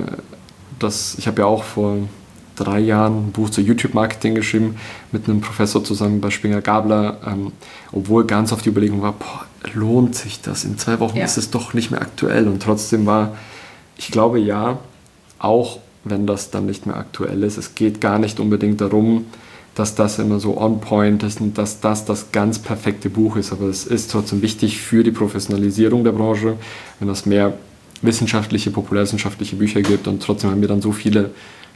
ich habe ja auch vor 3 Jahren ein Buch zu YouTube-Marketing geschrieben, mit einem Professor zusammen bei Springer Gabler, obwohl ganz oft die Überlegung war, lohnt sich das? In 2 Wochen ist es doch nicht mehr aktuell. Und trotzdem war, ich glaube, auch wenn das dann nicht mehr aktuell ist. Es geht gar nicht unbedingt darum, dass das immer so on point ist und dass das ganz perfekte Buch ist, aber es ist trotzdem wichtig für die Professionalisierung der Branche, wenn es mehr wissenschaftliche, populärwissenschaftliche Bücher gibt, und trotzdem haben wir dann so viele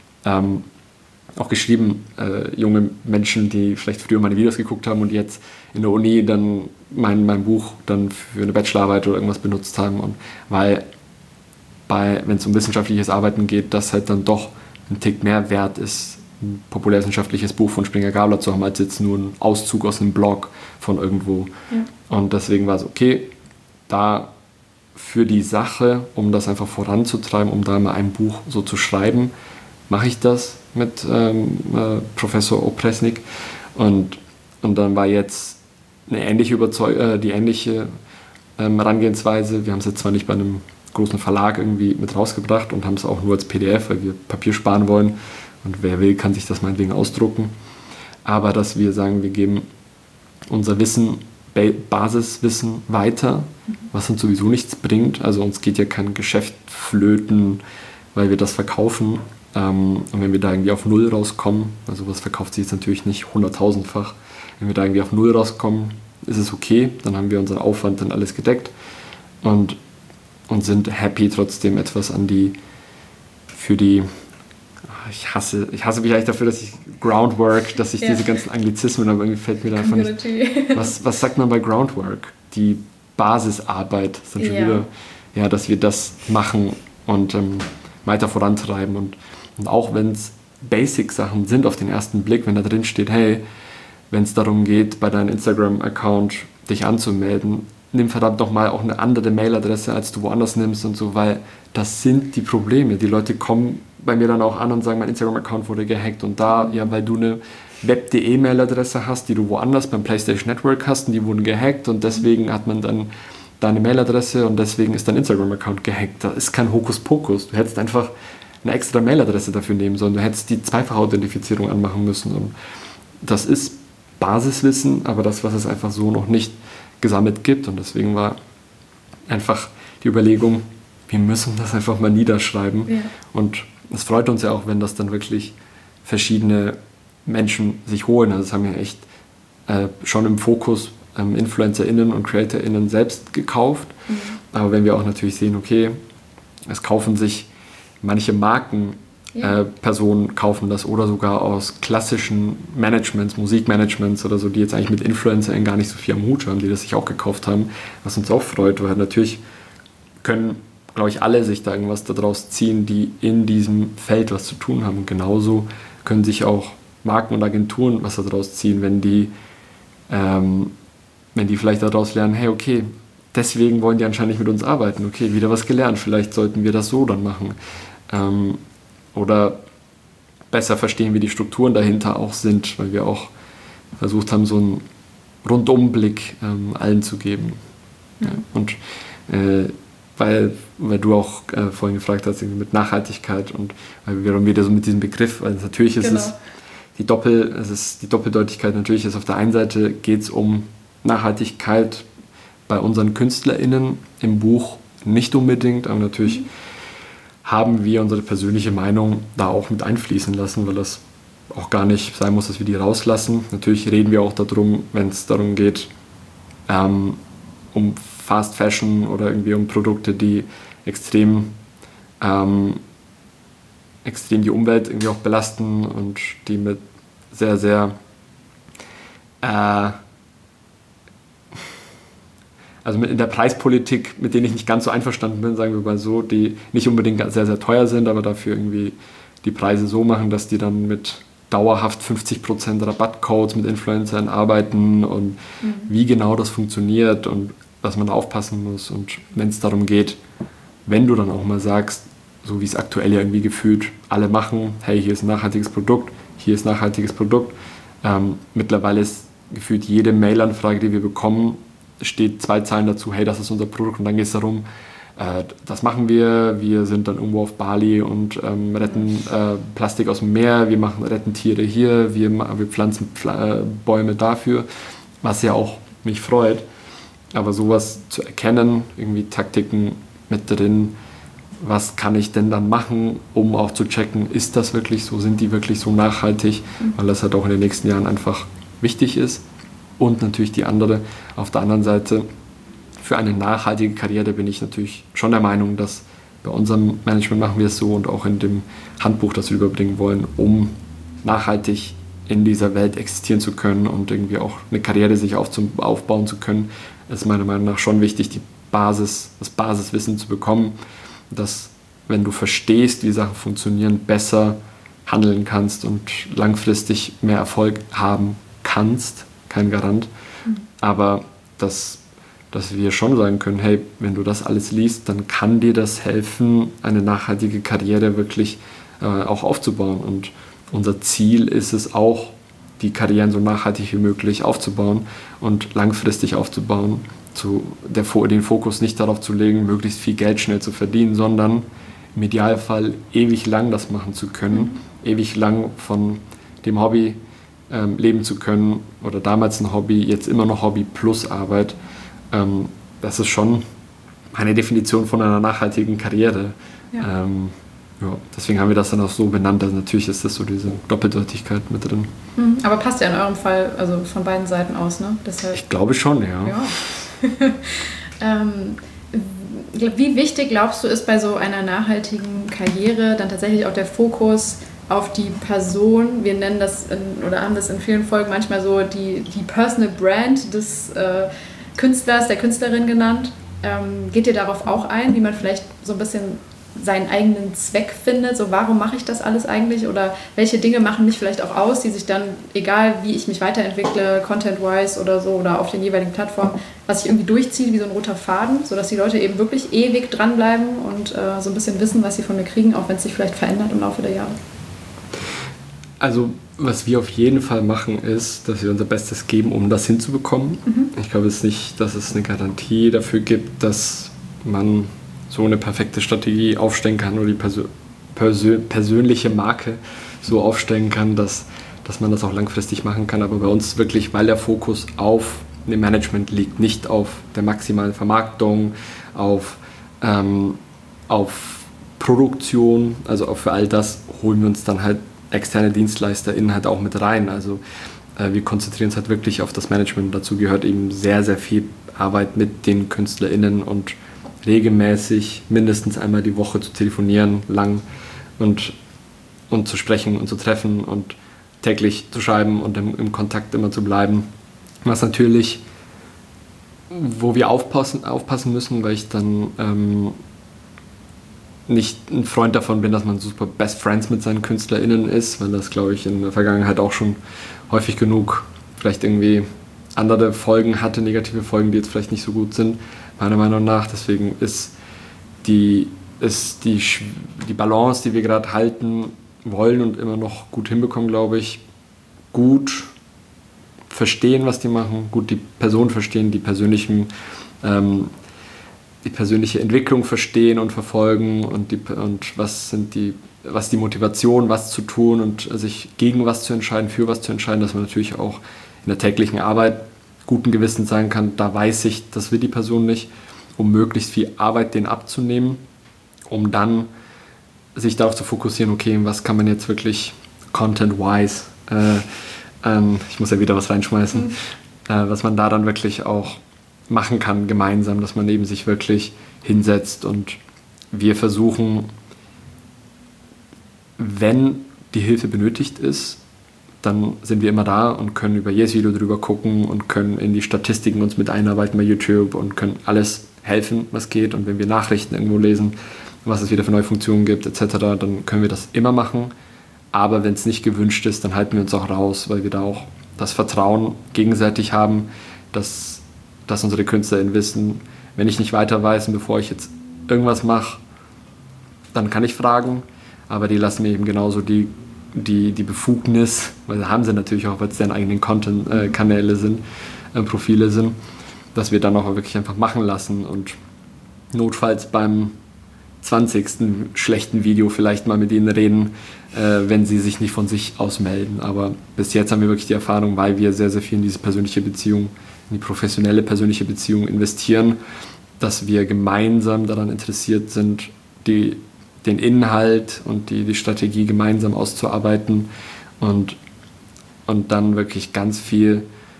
auch geschrieben, junge Menschen, die vielleicht früher meine Videos geguckt haben und jetzt in der Uni dann mein Buch dann für eine Bachelorarbeit oder irgendwas benutzt haben, und weil wenn es um wissenschaftliches Arbeiten geht, das halt dann doch ein Tick mehr wert ist, ein populärwissenschaftliches Buch von Springer Gabler zu haben, als jetzt nur ein Auszug aus einem Blog von irgendwo. Ja. Und deswegen war es okay, da für die Sache, um das einfach voranzutreiben, um da mal ein Buch so zu schreiben, mache ich das mit Professor Opresnik. Und dann war jetzt eine ähnliche Herangehensweise. Wir haben es jetzt zwar nicht bei einem großen Verlag irgendwie mit rausgebracht und haben es auch nur als PDF, weil wir Papier sparen wollen, und wer will, kann sich das meinetwegen ausdrucken. Aber dass wir sagen, wir geben unser Wissen, Basiswissen weiter, was uns sowieso nichts bringt. Also uns geht ja kein Geschäft flöten, weil wir das verkaufen. Und wenn wir da irgendwie auf Null rauskommen, also was verkauft sich jetzt natürlich nicht 100.000-fach, wenn wir da irgendwie auf Null rauskommen, ist es okay, dann haben wir unseren Aufwand dann alles gedeckt und sind happy, trotzdem etwas ich hasse mich eigentlich dafür, dass ich Groundwork, dass ich diese ganzen Anglizismen, aber irgendwie fällt mir da einfach nicht, was sagt man bei Groundwork? Die Basisarbeit, ist dann schon wieder, dass wir das machen und weiter vorantreiben, und auch wenn es Basic-Sachen sind auf den ersten Blick, wenn da drin steht, hey, wenn es darum geht, bei deinem Instagram-Account dich anzumelden, nimm verdammt nochmal auch eine andere Mailadresse, als du woanders nimmst und so, weil das sind die Probleme. Die Leute kommen bei mir dann auch an und sagen, mein Instagram-Account wurde gehackt, und weil du eine web.de Mailadresse hast, die du woanders beim PlayStation Network hast, und die wurden gehackt, und deswegen hat man dann deine Mailadresse und deswegen ist dein Instagram-Account gehackt. Das ist kein Hokuspokus. Du hättest einfach eine extra Mailadresse dafür nehmen sollen. Du hättest die Zweifachauthentifizierung anmachen müssen, und das ist Basiswissen, aber das, was es einfach so noch nicht gesammelt gibt, und deswegen war einfach die Überlegung, wir müssen das einfach mal niederschreiben, und es freut uns ja auch, wenn das dann wirklich verschiedene Menschen sich holen. Also das haben wir echt schon im Fokus InfluencerInnen und CreatorInnen selbst gekauft, aber wenn wir auch natürlich sehen, okay, es kaufen sich manche Marken Personen kaufen das oder sogar aus klassischen Managements, Musikmanagements oder so, die jetzt eigentlich mit Influencern gar nicht so viel am Hut haben, die das sich auch gekauft haben, was uns auch freut, weil natürlich können, glaube ich, alle sich da irgendwas daraus ziehen, die in diesem Feld was zu tun haben. Und genauso können sich auch Marken und Agenturen was daraus ziehen, wenn die vielleicht daraus lernen, hey, okay, deswegen wollen die anscheinend nicht mit uns arbeiten. Okay, wieder was gelernt, vielleicht sollten wir das so dann machen. Oder besser verstehen, wie die Strukturen dahinter auch sind, weil wir auch versucht haben, so einen Rundumblick allen zu geben. Ja. Und weil du auch vorhin gefragt hast, mit Nachhaltigkeit und weil wir dann wieder so mit diesem Begriff, weil natürlich ist es die Doppeldeutigkeit, natürlich ist auf der einen Seite geht es um Nachhaltigkeit bei unseren KünstlerInnen im Buch nicht unbedingt, aber natürlich haben wir unsere persönliche Meinung da auch mit einfließen lassen, weil das auch gar nicht sein muss, dass wir die rauslassen. Natürlich reden wir auch darum, wenn es darum geht, um Fast Fashion oder irgendwie um Produkte, die extrem die Umwelt irgendwie auch belasten und die mit sehr, sehr also in der Preispolitik, mit denen ich nicht ganz so einverstanden bin, sagen wir mal so, die nicht unbedingt sehr, sehr teuer sind, aber dafür irgendwie die Preise so machen, dass die dann mit dauerhaft 50% Rabattcodes mit Influencern arbeiten und wie genau das funktioniert und dass man da aufpassen muss. Und wenn es darum geht, wenn du dann auch mal sagst, so wie es aktuell ja irgendwie gefühlt alle machen, hey, hier ist ein nachhaltiges Produkt, hier ist ein nachhaltiges Produkt. Mittlerweile ist gefühlt jede Mail-Anfrage, die wir bekommen, steht 2 Zeilen dazu, hey, das ist unser Produkt und dann geht es darum, das machen wir sind dann irgendwo auf Bali und retten Plastik aus dem Meer, wir retten Tiere hier, wir pflanzen Bäume dafür, was ja auch mich freut, aber sowas zu erkennen, irgendwie Taktiken mit drin, was kann ich denn dann machen, um auch zu checken, ist das wirklich so, sind die wirklich so nachhaltig, weil das halt auch in den nächsten Jahren einfach wichtig ist. Und natürlich auf der anderen Seite, für eine nachhaltige Karriere bin ich natürlich schon der Meinung, dass bei unserem Management machen wir es so und auch in dem Handbuch, das wir überbringen wollen, um nachhaltig in dieser Welt existieren zu können und irgendwie auch eine Karriere sich aufbauen zu können, ist meiner Meinung nach schon wichtig, das Basiswissen zu bekommen, dass, wenn du verstehst, wie Sachen funktionieren, besser handeln kannst und langfristig mehr Erfolg haben kannst. Kein Garant, aber dass wir schon sagen können, hey, wenn du das alles liest, dann kann dir das helfen, eine nachhaltige Karriere wirklich auch aufzubauen. Und unser Ziel ist es auch, die Karrieren so nachhaltig wie möglich aufzubauen und langfristig aufzubauen, den Fokus nicht darauf zu legen, möglichst viel Geld schnell zu verdienen, sondern im Idealfall ewig lang das machen zu können, ewig lang von dem Hobby leben zu können oder damals ein Hobby, jetzt immer noch Hobby plus Arbeit. Das ist schon eine Definition von einer nachhaltigen Karriere. Ja. Deswegen haben wir das dann auch so benannt. Also natürlich ist das so diese Doppeldeutigkeit mit drin. Aber passt ja in eurem Fall also von beiden Seiten aus, ne? Deshalb, ich glaube schon, ja. Wie wichtig, glaubst du, ist bei so einer nachhaltigen Karriere dann tatsächlich auch der Fokus auf die Person? Wir nennen das oder haben das in vielen Folgen manchmal so die Personal Brand des Künstlers, der Künstlerin genannt. Geht ihr darauf auch ein, wie man vielleicht so ein bisschen seinen eigenen Zweck findet? So, warum mache ich das alles eigentlich? Oder welche Dinge machen mich vielleicht auch aus, die sich dann, egal wie ich mich weiterentwickle, content-wise oder so, oder auf den jeweiligen Plattformen, was ich irgendwie durchziehe, wie so ein roter Faden, sodass die Leute eben wirklich ewig dranbleiben und so ein bisschen wissen, was sie von mir kriegen, auch wenn es sich vielleicht verändert im Laufe der Jahre? Also, was wir auf jeden Fall machen, ist, dass wir unser Bestes geben, um das hinzubekommen. Ich glaube jetzt nicht, dass es eine Garantie dafür gibt, dass man so eine perfekte Strategie aufstellen kann oder die persönliche Marke so aufstellen kann, dass man das auch langfristig machen kann. Aber bei uns wirklich, weil der Fokus auf dem Management liegt, nicht auf der maximalen Vermarktung, auf Produktion, also auch für all das holen wir uns dann halt externe DienstleisterInnen halt auch mit rein. Also wir konzentrieren uns halt wirklich auf das Management. Dazu gehört eben sehr, sehr viel Arbeit mit den KünstlerInnen und regelmäßig mindestens einmal die Woche zu telefonieren, lang. Und und zu sprechen und zu treffen und täglich zu schreiben und im Kontakt immer zu bleiben. Was natürlich, wo wir aufpassen müssen, weil ich dann nicht ein Freund davon bin, dass man super Best Friends mit seinen KünstlerInnen ist, weil das, glaube ich, in der Vergangenheit auch schon häufig genug vielleicht irgendwie andere Folgen hatte, negative Folgen, die jetzt vielleicht nicht so gut sind, meiner Meinung nach. Deswegen ist die Balance, die wir gerade halten wollen und immer noch gut hinbekommen, glaube ich, gut verstehen, was die machen, gut die Person verstehen, die persönliche Entwicklung verstehen und verfolgen und was die Motivation, was zu tun und sich gegen was zu entscheiden, für was zu entscheiden, dass man natürlich auch in der täglichen Arbeit guten Gewissens sagen kann, da weiß ich, das will die Person nicht, um möglichst viel Arbeit denen abzunehmen, um dann sich darauf zu fokussieren, okay, was kann man jetzt wirklich content-wise, ich muss ja wieder was reinschmeißen, was man da dann wirklich auch machen kann gemeinsam, dass man eben sich wirklich hinsetzt und wir versuchen, wenn die Hilfe benötigt ist, dann sind wir immer da und können über jedes Video drüber gucken und können in die Statistiken uns mit einarbeiten bei YouTube und können alles helfen, was geht. Und wenn wir Nachrichten irgendwo lesen, was es wieder für neue Funktionen gibt etc., dann können wir das immer machen. Aber wenn es nicht gewünscht ist, dann halten wir uns auch raus, weil wir da auch das Vertrauen gegenseitig haben, dass unsere KünstlerInnen wissen, wenn ich nicht weiter weiß und bevor ich jetzt irgendwas mache, dann kann ich fragen. Aber die lassen mir eben genauso die Befugnis, weil da haben sie natürlich auch, weil es deren eigenen Content-Kanäle sind, Profile sind, dass wir dann auch wirklich einfach machen lassen und notfalls beim 20. schlechten Video vielleicht mal mit ihnen reden, wenn sie sich nicht von sich aus melden. Aber bis jetzt haben wir wirklich die Erfahrung, weil wir sehr, sehr viel in diese persönliche Beziehung, in die professionelle persönliche Beziehung investieren, dass wir gemeinsam daran interessiert sind, den Inhalt und die Strategie gemeinsam auszuarbeiten und dann wirklich ganz viel,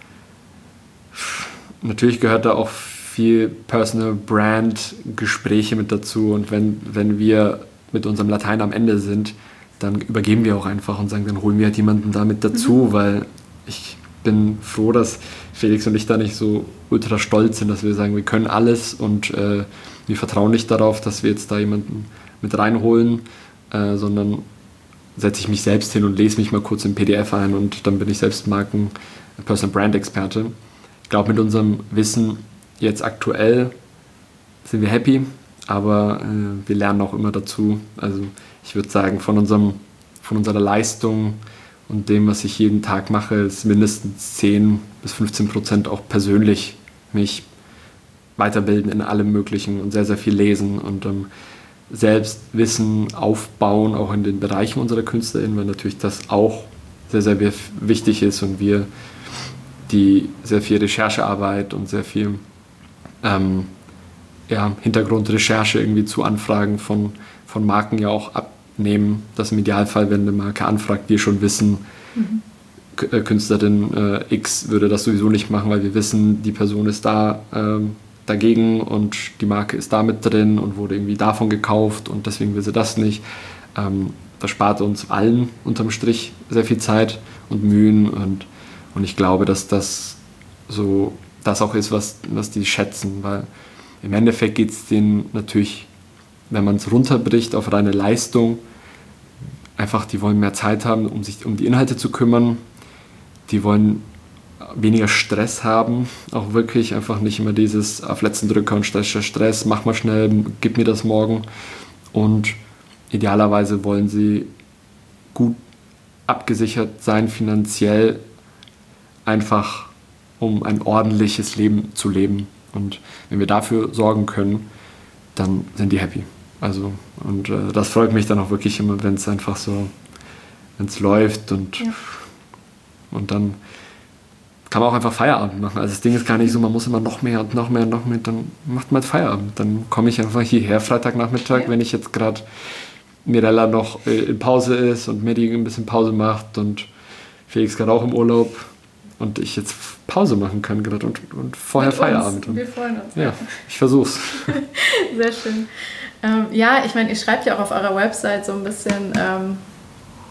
natürlich gehört da auch viel Personal Brand Gespräche mit dazu und wenn wir mit unserem Latein am Ende sind, dann übergeben wir auch einfach und sagen, dann holen wir halt jemanden da mit dazu, weil ich bin froh, dass Felix und ich da nicht so ultra stolz sind, dass wir sagen, wir können alles und wir vertrauen nicht darauf, dass wir jetzt da jemanden mit reinholen, sondern setze ich mich selbst hin und lese mich mal kurz im PDF ein und dann bin ich selbst Personal Brand Experte. Ich glaube, mit unserem Wissen jetzt aktuell sind wir happy, aber wir lernen auch immer dazu. Also ich würde sagen, von unserer Leistung und dem, was ich jeden Tag mache, ist mindestens 10-15% auch persönlich mich weiterbilden in allem Möglichen und sehr, sehr viel lesen und selbst Wissen aufbauen, auch in den Bereichen unserer KünstlerInnen, weil natürlich das auch sehr, sehr wichtig ist und wir die sehr viel Recherchearbeit und sehr viel Hintergrundrecherche irgendwie zu Anfragen von Marken ja auch abnehmen, dass im Idealfall, wenn eine Marke anfragt, wir schon wissen, Künstlerin X würde das sowieso nicht machen, weil wir wissen, die Person ist da dagegen und die Marke ist da mit drin und wurde irgendwie davon gekauft und deswegen will sie das nicht. Das spart uns allen unterm Strich sehr viel Zeit und Mühen und ich glaube, dass das auch ist, was die schätzen, weil im Endeffekt geht es denen natürlich, wenn man es runterbricht auf reine Leistung, einfach, die wollen mehr Zeit haben, um sich um die Inhalte zu kümmern, die wollen weniger Stress haben, auch wirklich einfach nicht immer dieses auf letzten Drücker und Stress, mach mal schnell, gib mir das morgen und idealerweise wollen sie gut abgesichert sein finanziell, einfach um ein ordentliches Leben zu leben und wenn wir dafür sorgen können, dann sind die happy. Also und das freut mich dann auch wirklich immer, wenn es einfach so, wenn es läuft und dann kann man auch einfach Feierabend machen. Also das Ding ist gar nicht so, man muss immer noch mehr, dann macht man Feierabend. Dann komme ich einfach hierher Freitagnachmittag, wenn ich jetzt gerade Mirella noch in Pause ist und Medi ein bisschen Pause macht und Felix gerade auch im Urlaub und ich jetzt Pause machen kann gerade und vorher Feierabend. Wir freuen uns. Ja, ich versuch's. Sehr schön. Ich meine, ihr schreibt ja auch auf eurer Website so ein bisschen,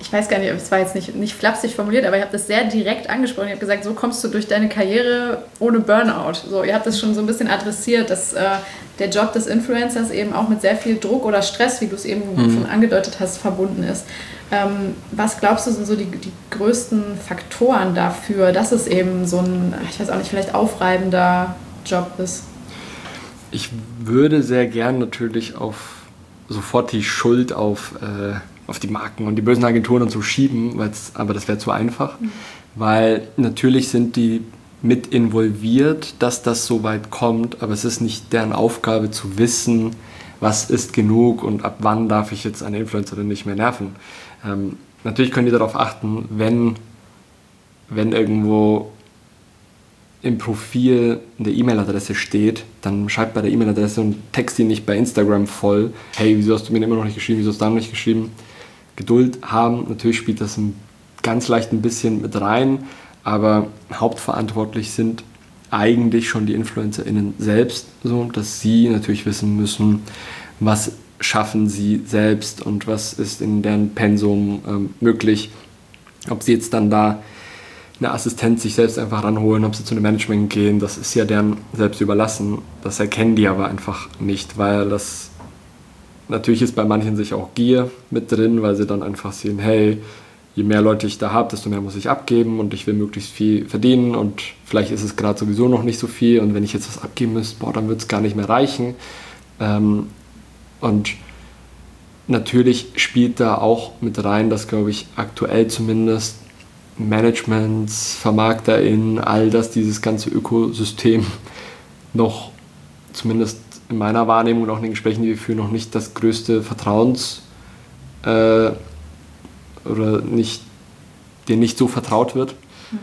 ich weiß gar nicht, es war jetzt nicht flapsig formuliert, aber ich habe das sehr direkt angesprochen. Ich habe gesagt, so kommst du durch deine Karriere ohne Burnout. So, ihr habt das schon so ein bisschen adressiert, dass der Job des Influencers eben auch mit sehr viel Druck oder Stress, wie du es eben schon angedeutet hast, verbunden ist. Was glaubst du, sind so die größten Faktoren dafür, dass es eben so ein, ich weiß auch nicht, vielleicht aufreibender Job ist? Ich würde sehr gern natürlich sofort die Schuld auf die Marken und die bösen Agenturen und so schieben, aber das wäre zu einfach, weil natürlich sind die mit involviert, dass das so weit kommt, aber es ist nicht deren Aufgabe zu wissen, was ist genug und ab wann darf ich jetzt eine Influencerin nicht mehr nerven. Natürlich können die darauf achten, wenn irgendwo im Profil eine E-Mail-Adresse steht, dann schreibt bei der E-Mail-Adresse und text die nicht bei Instagram voll. Hey, wieso hast du mir immer noch nicht geschrieben, wieso hast du da noch nicht geschrieben? Geduld haben, natürlich spielt das ganz leicht ein bisschen mit rein, aber hauptverantwortlich sind eigentlich schon die InfluencerInnen selbst, so, dass sie natürlich wissen müssen, was schaffen sie selbst und was ist in deren Pensum möglich. Ob sie jetzt dann da eine Assistenz sich selbst einfach ranholen, ob sie zu einem Management gehen, das ist ja deren selbst überlassen. Das erkennen die aber einfach nicht, weil das natürlich ist bei manchen sich auch Gier mit drin, weil sie dann einfach sehen, hey, je mehr Leute ich da habe, desto mehr muss ich abgeben und ich will möglichst viel verdienen und vielleicht ist es gerade sowieso noch nicht so viel und wenn ich jetzt was abgeben müsste, dann wird es gar nicht mehr reichen. Und natürlich spielt da auch mit rein, dass, glaube ich, aktuell zumindest Managements, VermarkterInnen, all das, dieses ganze Ökosystem noch, zumindest in meiner Wahrnehmung und auch in den Gesprächen, die wir führen, noch nicht das größte Vertrauens- oder denen nicht so vertraut wird,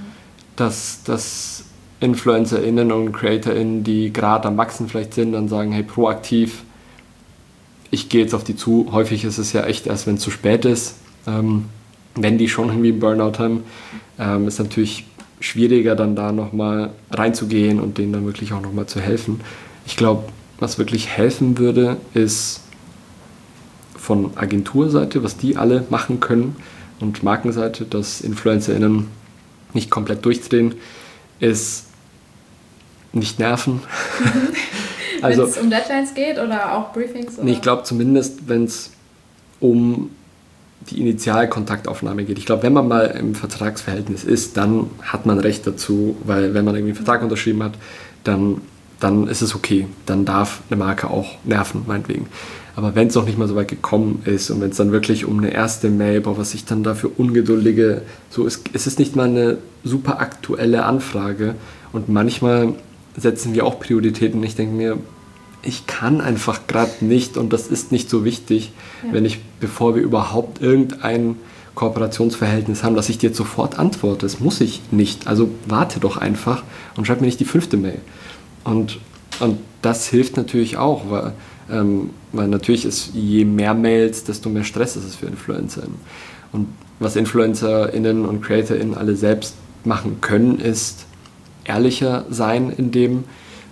dass InfluencerInnen und CreatorInnen, die gerade am Wachsen vielleicht sind, dann sagen, hey, proaktiv, ich gehe jetzt auf die zu. Häufig ist es ja echt erst, wenn es zu spät ist, wenn die schon irgendwie einen Burnout haben, ist natürlich schwieriger, dann da nochmal reinzugehen und denen dann wirklich auch nochmal zu helfen. Ich glaube, was wirklich helfen würde, ist von Agenturseite, was die alle machen können und Markenseite, dass InfluencerInnen nicht komplett durchdrehen, ist nicht nerven. Also, wenn es um Deadlines geht oder auch Briefings? Oder? Nee, ich glaube zumindest, wenn es um die Initialkontaktaufnahme geht. Ich glaube, wenn man mal im Vertragsverhältnis ist, dann hat man Recht dazu, weil wenn man irgendwie einen Vertrag unterschrieben hat, dann ist es okay. Dann darf eine Marke auch nerven, meinetwegen. Aber wenn es noch nicht mal so weit gekommen ist und wenn es dann wirklich um eine erste Mail, was ich dann da für ungeduldige, so ist, es ist nicht mal eine super aktuelle Anfrage und manchmal setzen wir auch Prioritäten und ich denke mir, ich kann einfach gerade nicht und das ist nicht so wichtig, bevor wir überhaupt irgendein Kooperationsverhältnis haben, dass ich dir jetzt sofort antworte. Das muss ich nicht. Also warte doch einfach und schreib mir nicht die 5. Mail. Und das hilft natürlich auch, weil natürlich ist, je mehr Mails, desto mehr Stress ist es für InfluencerInnen. Und was InfluencerInnen und CreatorInnen alle selbst machen können, ist ehrlicher sein in dem,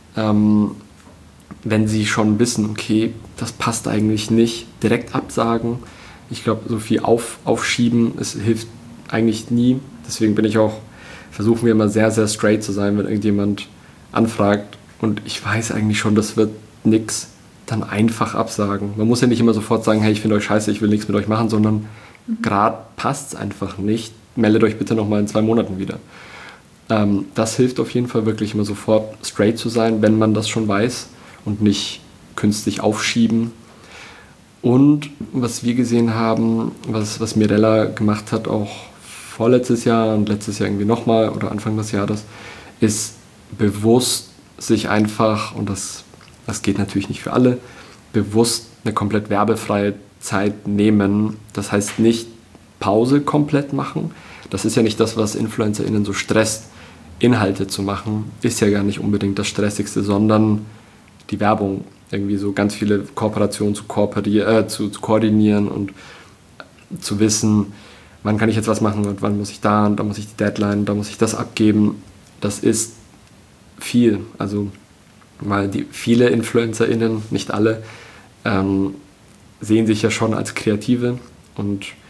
wenn sie schon wissen, okay, das passt eigentlich nicht, direkt absagen. Ich glaube, so viel aufschieben, es hilft eigentlich nie. Deswegen versuchen wir immer sehr, sehr straight zu sein, wenn irgendjemand anfragt und ich weiß eigentlich schon, das wird nix, dann einfach absagen. Man muss ja nicht immer sofort sagen, hey, ich finde euch scheiße, ich will nichts mit euch machen, sondern gerade passt es einfach nicht. Meldet euch bitte nochmal in 2 Monaten wieder. Das hilft auf jeden Fall wirklich immer sofort straight zu sein, wenn man das schon weiß und nicht künstlich aufschieben. Und was wir gesehen haben, was Mirella gemacht hat, auch vorletztes Jahr und letztes Jahr irgendwie nochmal oder Anfang des Jahres, ist bewusst sich einfach, und das geht natürlich nicht für alle, bewusst eine komplett werbefreie Zeit nehmen. Das heißt nicht Pause komplett machen. Das ist ja nicht das, was InfluencerInnen so stresst. Inhalte zu machen, ist ja gar nicht unbedingt das Stressigste, sondern die Werbung, irgendwie so ganz viele Kooperationen zu koordinieren und zu wissen, wann kann ich jetzt was machen und wann muss ich da und da muss ich die Deadline, da muss ich das abgeben. Das ist viel. Also, weil viele InfluencerInnen, nicht alle, sehen sich ja schon als Kreative und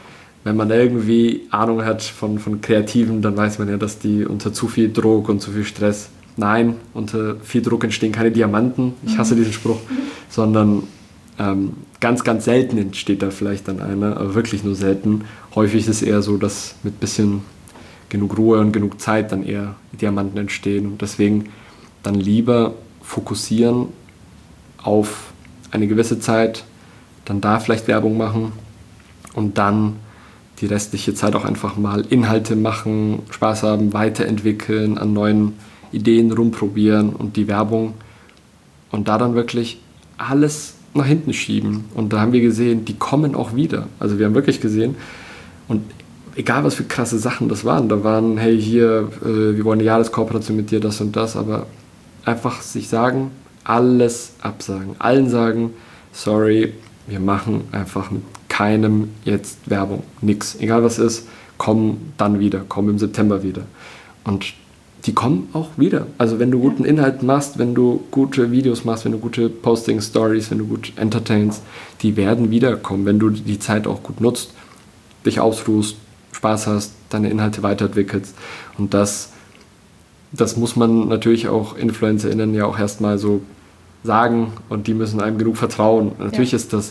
wenn man irgendwie Ahnung hat von Kreativen, dann weiß man ja, dass die unter zu viel Druck und zu viel Stress, nein, unter viel Druck entstehen keine Diamanten, ich hasse diesen Spruch, sondern ganz, ganz selten entsteht da vielleicht dann einer, aber wirklich nur selten. Häufig ist es eher so, dass mit bisschen genug Ruhe und genug Zeit dann eher Diamanten entstehen und deswegen dann lieber fokussieren auf eine gewisse Zeit, dann da vielleicht Werbung machen und dann die restliche Zeit auch einfach mal Inhalte machen, Spaß haben, weiterentwickeln, an neuen Ideen rumprobieren und die Werbung und da dann wirklich alles nach hinten schieben. Und da haben wir gesehen, die kommen auch wieder. Also wir haben wirklich gesehen und egal was für krasse Sachen das waren, da waren, hey hier, wir wollen eine Jahreskooperation mit dir, das und das, aber einfach sich sagen, alles absagen, allen sagen, sorry, wir machen einfach mit keinem jetzt Werbung, nix, egal was ist, komm dann wieder, komm im September wieder. Und die kommen auch wieder. Also wenn du guten Inhalt machst, wenn du gute Videos machst, wenn du gute Posting-Stories, wenn du gut entertainst, die werden wiederkommen, wenn du die Zeit auch gut nutzt, dich ausruhst, Spaß hast, deine Inhalte weiterentwickelst. Und das muss man natürlich auch InfluencerInnen ja auch erstmal so sagen und die müssen einem genug vertrauen. Natürlich ist das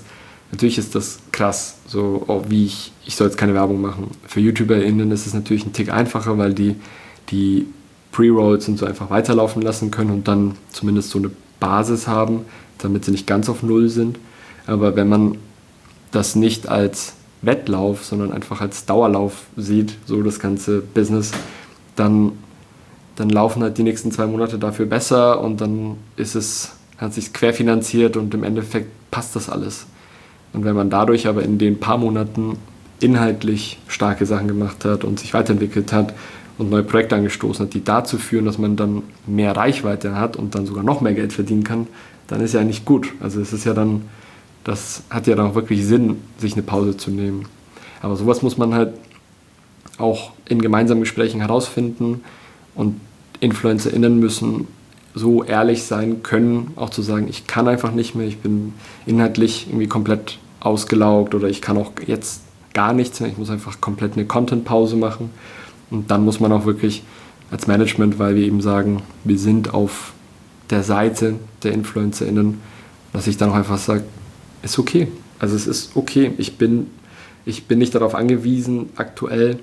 krass, so wie ich soll jetzt keine Werbung machen. Für YouTuberInnen ist es natürlich ein Tick einfacher, weil die Pre-Rolls und so einfach weiterlaufen lassen können und dann zumindest so eine Basis haben, damit sie nicht ganz auf Null sind. Aber wenn man das nicht als Wettlauf, sondern einfach als Dauerlauf sieht, so das ganze Business, dann laufen halt die nächsten 2 Monate dafür besser und dann hat sich querfinanziert und im Endeffekt passt das alles. Und wenn man dadurch aber in den paar Monaten inhaltlich starke Sachen gemacht hat und sich weiterentwickelt hat und neue Projekte angestoßen hat, die dazu führen, dass man dann mehr Reichweite hat und dann sogar noch mehr Geld verdienen kann, dann ist ja nicht gut. Also das hat ja dann auch wirklich Sinn, sich eine Pause zu nehmen. Aber sowas muss man halt auch in gemeinsamen Gesprächen herausfinden und InfluencerInnen müssen so ehrlich sein können, auch zu sagen, ich kann einfach nicht mehr, ich bin inhaltlich irgendwie komplett ausgelaugt oder ich kann auch jetzt gar nichts mehr, ich muss einfach komplett eine Content-Pause machen und dann muss man auch wirklich als Management, weil wir eben sagen, wir sind auf der Seite der InfluencerInnen, dass ich dann auch einfach sage, ist okay, also es ist okay, ich bin nicht darauf angewiesen aktuell,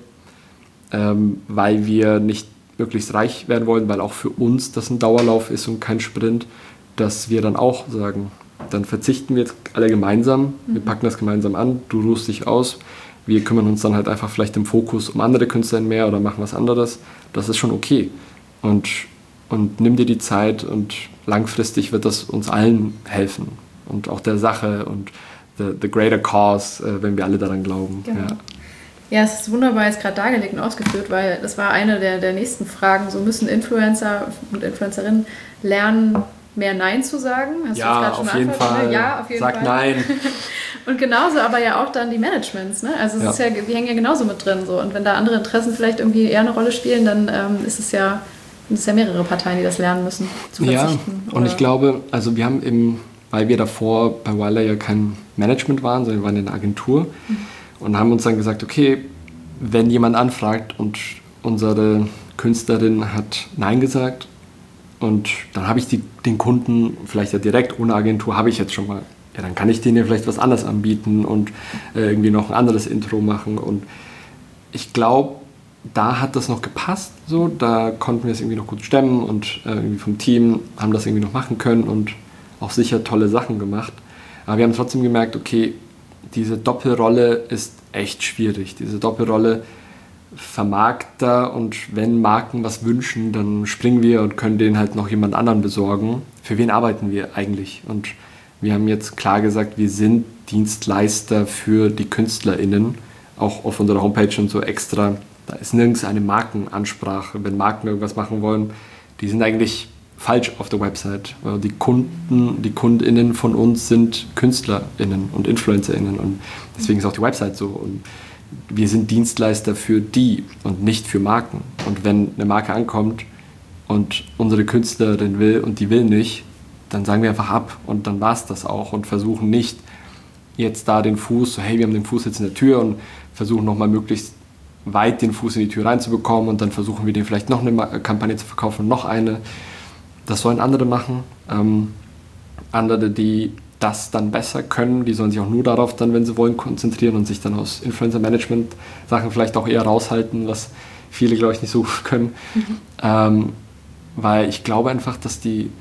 weil wir nicht möglichst reich werden wollen, weil auch für uns das ein Dauerlauf ist und kein Sprint, dass wir dann auch sagen, dann verzichten wir jetzt alle gemeinsam, wir packen das gemeinsam an, du ruhst dich aus, wir kümmern uns dann halt einfach vielleicht im Fokus um andere Künstler mehr oder machen was anderes, das ist schon okay und nimm dir die Zeit und langfristig wird das uns allen helfen und auch der Sache und the greater cause, wenn wir alle daran glauben. Genau. Ja, es ist wunderbar jetzt gerade dargelegt und ausgeführt, weil das war eine der nächsten Fragen. So müssen Influencer und Influencerinnen lernen, mehr Nein zu sagen. Hast ja, du das auf jeden Fall. Ja, auf jeden Sag Fall. Nein. Und genauso aber ja auch dann die Managements. Ne? Also es ist ja, die hängen ja genauso mit drin. So. Und wenn da andere Interessen vielleicht irgendwie eher eine Rolle spielen, dann sind es ja mehrere Parteien, die das lernen müssen, zu verzichten. Ja, und ich glaube, also wir haben weil wir davor bei Wilder ja kein Management waren, sondern wir waren in einer Agentur, und haben uns dann gesagt, okay, wenn jemand anfragt und unsere Künstlerin hat Nein gesagt und dann habe ich den Kunden vielleicht ja direkt ohne Agentur, habe ich jetzt schon mal, ja, dann kann ich denen ja vielleicht was anderes anbieten und irgendwie noch ein anderes Intro machen und ich glaube, da hat das noch gepasst, so, da konnten wir es irgendwie noch gut stemmen und irgendwie vom Team haben das irgendwie noch machen können und auch sicher tolle Sachen gemacht, aber wir haben trotzdem gemerkt, okay, diese Doppelrolle ist echt schwierig. Diese Doppelrolle Vermarkter und wenn Marken was wünschen, dann springen wir und können denen halt noch jemand anderen besorgen. Für wen arbeiten wir eigentlich? Und wir haben jetzt klar gesagt, wir sind Dienstleister für die KünstlerInnen, auch auf unserer Homepage und so extra. Da ist nirgends eine Markenansprache. Wenn Marken irgendwas machen wollen, die sind eigentlich falsch auf der Website. Die KundInnen von uns sind KünstlerInnen und InfluencerInnen und deswegen ist auch die Website so. Und wir sind Dienstleister für die und nicht für Marken. Und wenn eine Marke ankommt und unsere Künstlerin will und die will nicht, dann sagen wir einfach ab und dann war es das auch und versuchen nicht jetzt da den Fuß, so hey, wir haben den Fuß jetzt in der Tür und versuchen nochmal möglichst weit den Fuß in die Tür reinzubekommen und dann versuchen wir denen vielleicht noch eine Kampagne zu verkaufen und noch eine. Das sollen andere machen. Andere, die das dann besser können, die sollen sich auch nur darauf dann, wenn sie wollen, konzentrieren und sich dann aus Influencer-Management-Sachen vielleicht auch eher raushalten, was viele, glaube ich, nicht so gut können. Weil ich glaube einfach, dass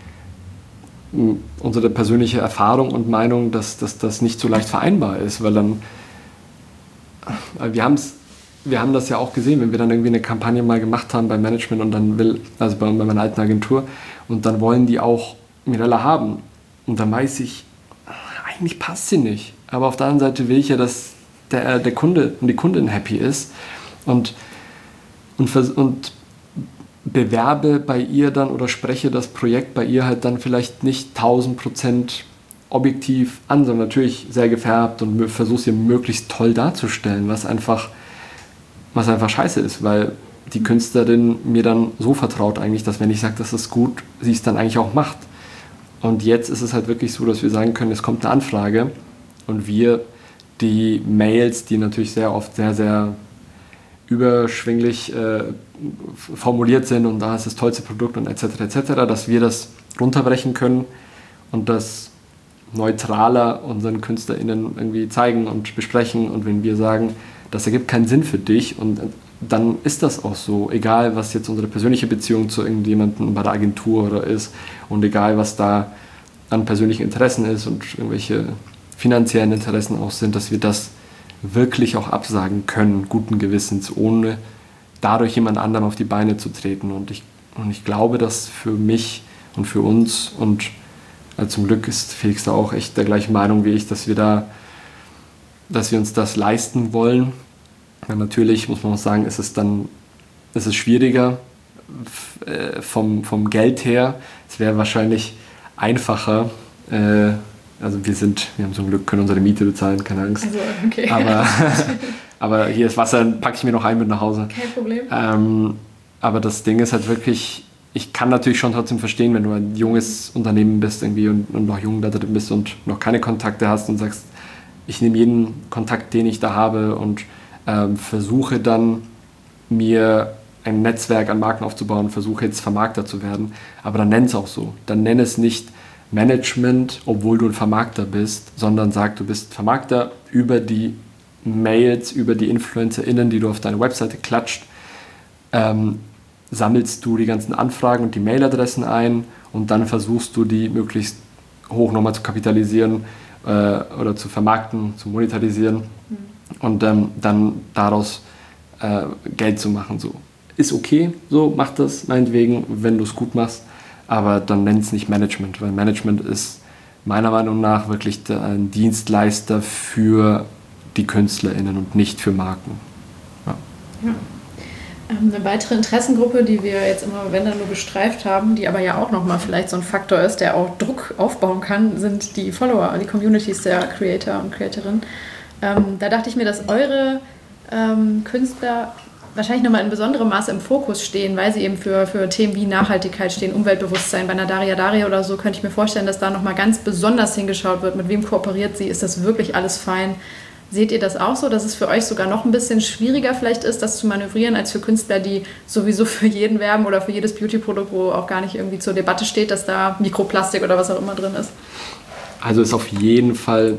unsere persönliche Erfahrung und Meinung, dass das nicht so leicht vereinbar ist, weil dann wir haben das ja auch gesehen, wenn wir dann irgendwie eine Kampagne mal gemacht haben beim Management und dann also bei meiner alten Agentur, und dann wollen die auch Mirella haben. Und dann weiß ich, eigentlich passt sie nicht. Aber auf der anderen Seite will ich ja, dass der Kunde und die Kundin happy ist und bewerbe bei ihr dann oder spreche das Projekt bei ihr halt dann vielleicht nicht 1000% objektiv an, sondern natürlich sehr gefärbt und versuche sie möglichst toll darzustellen, was einfach scheiße ist, weil die Künstlerin mir dann so vertraut eigentlich, dass wenn ich sage, das ist gut, sie es dann eigentlich auch macht. Und jetzt ist es halt wirklich so, dass wir sagen können, es kommt eine Anfrage und wir die Mails, die natürlich sehr oft sehr, sehr überschwinglich formuliert sind und da ist das tollste Produkt und etc., dass wir das runterbrechen können und das neutraler unseren KünstlerInnen irgendwie zeigen und besprechen. Und wenn wir sagen, das ergibt keinen Sinn für dich, und dann ist das auch so, egal was jetzt unsere persönliche Beziehung zu irgendjemandem bei der Agentur oder ist und egal was da an persönlichen Interessen ist und irgendwelche finanziellen Interessen auch sind, dass wir das wirklich auch absagen können, guten Gewissens, ohne dadurch jemand anderem auf die Beine zu treten. Und ich glaube, dass für mich und für uns, und zum Glück ist Felix da auch echt der gleichen Meinung wie ich, dass wir uns das leisten wollen. Ja, natürlich muss man auch sagen, ist es schwieriger vom Geld her. Es wäre wahrscheinlich einfacher. Also wir haben zum Glück, können unsere Miete bezahlen, keine Angst. Also, okay. Aber hier ist Wasser, packe ich mir noch ein mit nach Hause. Kein Problem. Aber das Ding ist halt wirklich, ich kann natürlich schon trotzdem verstehen, wenn du ein junges Unternehmen bist irgendwie und noch jung da drin bist und noch keine Kontakte hast und sagst, ich nehme jeden Kontakt, den ich da habe und versuche dann, mir ein Netzwerk an Marken aufzubauen, versuche jetzt Vermarkter zu werden. Aber dann nenn es auch so. Dann nenn es nicht Management, obwohl du ein Vermarkter bist, sondern sag, du bist Vermarkter über die Mails, über die InfluencerInnen, die du auf deine Webseite klatscht, sammelst du die ganzen Anfragen und die Mailadressen ein und dann versuchst du, die möglichst hoch nochmal zu kapitalisieren oder zu vermarkten, zu monetarisieren und dann daraus Geld zu machen. So. Ist okay, so, mach das meinetwegen, wenn du es gut machst, aber dann nenn es nicht Management, weil Management ist meiner Meinung nach wirklich ein Dienstleister für die KünstlerInnen und nicht für Marken. Ja. Eine weitere Interessengruppe, die wir jetzt immer, wenn dann nur gestreift haben, die aber ja auch nochmal vielleicht so ein Faktor ist, der auch Druck aufbauen kann, sind die Follower, die Communities der Creator und Creatorinnen. Da dachte ich mir, dass eure Künstler wahrscheinlich nochmal in besonderem Maße im Fokus stehen, weil sie eben für Themen wie Nachhaltigkeit stehen, Umweltbewusstsein. Bei einer Daria oder so könnte ich mir vorstellen, dass da nochmal ganz besonders hingeschaut wird, mit wem kooperiert sie, ist das wirklich alles fein? Seht ihr das auch so, dass es für euch sogar noch ein bisschen schwieriger vielleicht ist, das zu manövrieren, als für Künstler, die sowieso für jeden werben oder für jedes Beauty-Produkt, wo auch gar nicht irgendwie zur Debatte steht, dass da Mikroplastik oder was auch immer drin ist? Also ist auf jeden Fall,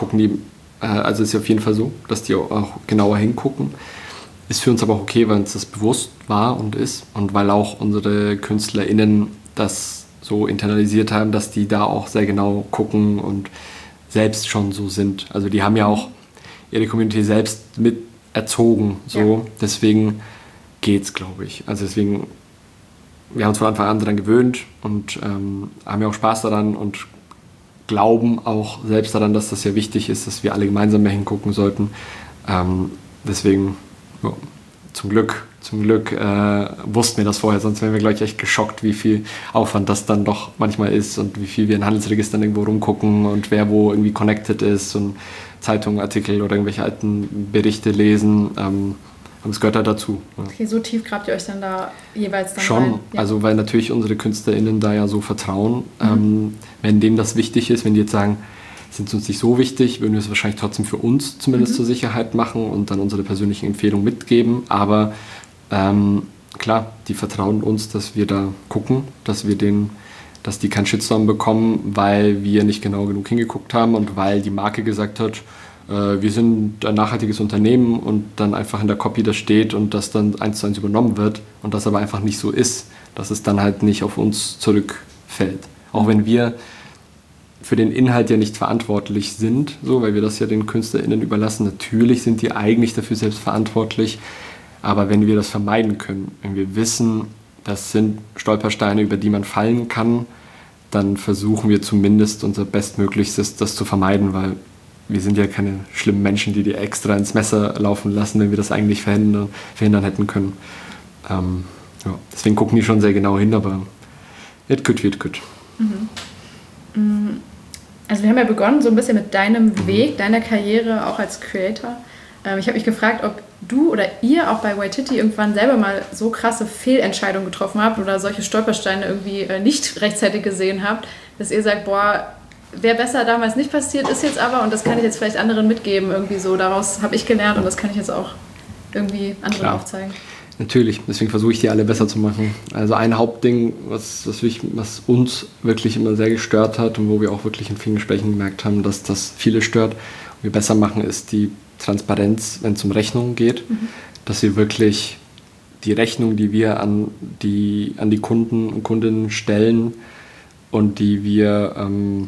ist auf jeden Fall so, dass die auch genauer hingucken. Ist für uns aber auch okay, weil uns das bewusst war und ist und weil auch unsere KünstlerInnen das so internalisiert haben, dass die da auch sehr genau gucken und selbst schon so sind. Also die haben ja auch ihre Community selbst mit erzogen. So. Ja. Deswegen geht's, glaube ich. Also deswegen, wir haben uns von Anfang an daran gewöhnt und haben ja auch Spaß daran und glauben auch selbst daran, dass das ja wichtig ist, dass wir alle gemeinsam mehr hingucken sollten. Deswegen, ja, zum Glück wussten wir das vorher, sonst wären wir gleich echt geschockt, wie viel Aufwand das dann doch manchmal ist und wie viel wir in Handelsregistern irgendwo rumgucken und wer wo irgendwie connected ist und Zeitungen, Artikel oder irgendwelche alten Berichte lesen. Aber es gehört halt dazu. Ja. Okay, so tief grabt ihr euch dann da jeweils dann schon, rein? Ja. Also weil natürlich unsere KünstlerInnen da ja so vertrauen. Wenn denen das wichtig ist, wenn die jetzt sagen, es sind uns nicht so wichtig, würden wir es wahrscheinlich trotzdem für uns zumindest zur Sicherheit machen und dann unsere persönlichen Empfehlungen mitgeben. Aber klar, die vertrauen uns, dass wir da gucken, dass die keinen Shitstorm bekommen, weil wir nicht genau genug hingeguckt haben und weil die Marke gesagt hat, wir sind ein nachhaltiges Unternehmen und dann einfach in der Copy das steht und das dann 1:1 übernommen wird und das aber einfach nicht so ist, dass es dann halt nicht auf uns zurückfällt. Auch wenn wir für den Inhalt ja nicht verantwortlich sind, so, weil wir das ja den KünstlerInnen überlassen. Natürlich sind die eigentlich dafür selbst verantwortlich, aber wenn wir das vermeiden können, wenn wir wissen, das sind Stolpersteine, über die man fallen kann, dann versuchen wir zumindest unser Bestmöglichstes, das zu vermeiden, weil wir sind ja keine schlimmen Menschen, die extra ins Messer laufen lassen, wenn wir das eigentlich verhindern hätten können. Deswegen gucken die schon sehr genau hin, aber it could. Also wir haben ja begonnen so ein bisschen mit deinem Weg, deiner Karriere auch als Creator. Ich habe mich gefragt, ob du oder ihr auch bei Waititi irgendwann selber mal so krasse Fehlentscheidungen getroffen habt oder solche Stolpersteine irgendwie nicht rechtzeitig gesehen habt, dass ihr sagt, boah, wäre besser damals nicht passiert, ist jetzt aber und das kann ich jetzt vielleicht anderen mitgeben, irgendwie so, daraus habe ich gelernt und das kann ich jetzt auch irgendwie anderen aufzeigen. Natürlich, deswegen versuche ich die alle besser zu machen. Also ein Hauptding, was uns wirklich immer sehr gestört hat und wo wir auch wirklich in vielen Gesprächen gemerkt haben, dass das viele stört und wir besser machen, ist die Transparenz, wenn es um Rechnungen geht. Dass wir wirklich die Rechnung, die wir an die Kunden und Kundinnen stellen und die wir,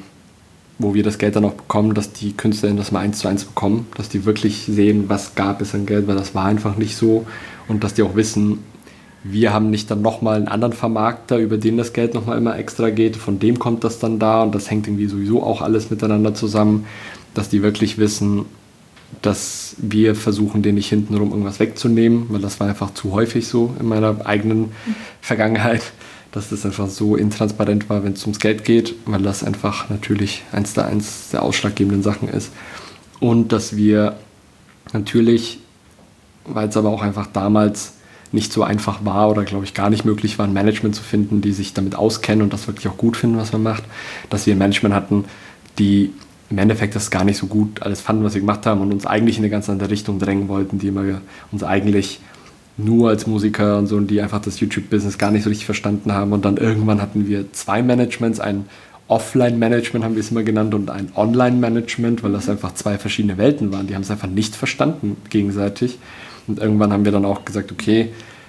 wo wir das Geld dann auch bekommen, dass die KünstlerInnen das mal 1:1 bekommen, dass die wirklich sehen, was gab es an Geld, weil das war einfach nicht so. Und dass die auch wissen, wir haben nicht dann nochmal einen anderen Vermarkter, über den das Geld nochmal immer extra geht, von dem kommt das dann da und das hängt irgendwie sowieso auch alles miteinander zusammen, dass die wirklich wissen, dass wir versuchen, denen nicht hintenrum irgendwas wegzunehmen, weil das war einfach zu häufig so in meiner eigenen Vergangenheit, dass das einfach so intransparent war, wenn es ums Geld geht, weil das einfach natürlich eins der ausschlaggebenden Sachen ist. Und dass wir natürlich, weil es aber auch einfach damals nicht so einfach war oder glaube ich gar nicht möglich war, ein Management zu finden, die sich damit auskennen und das wirklich auch gut finden, was man macht, dass wir ein Management hatten, die im Endeffekt das gar nicht so gut alles fanden, was wir gemacht haben und uns eigentlich in eine ganz andere Richtung drängen wollten, die immer uns eigentlich nur als Musiker und so, und die einfach das YouTube-Business gar nicht so richtig verstanden haben. Und dann irgendwann hatten wir 2 Managements, ein Offline-Management haben wir es immer genannt und ein Online-Management, weil das einfach 2 verschiedene Welten waren. Die haben es einfach nicht verstanden gegenseitig. Und irgendwann haben wir dann auch gesagt, okay,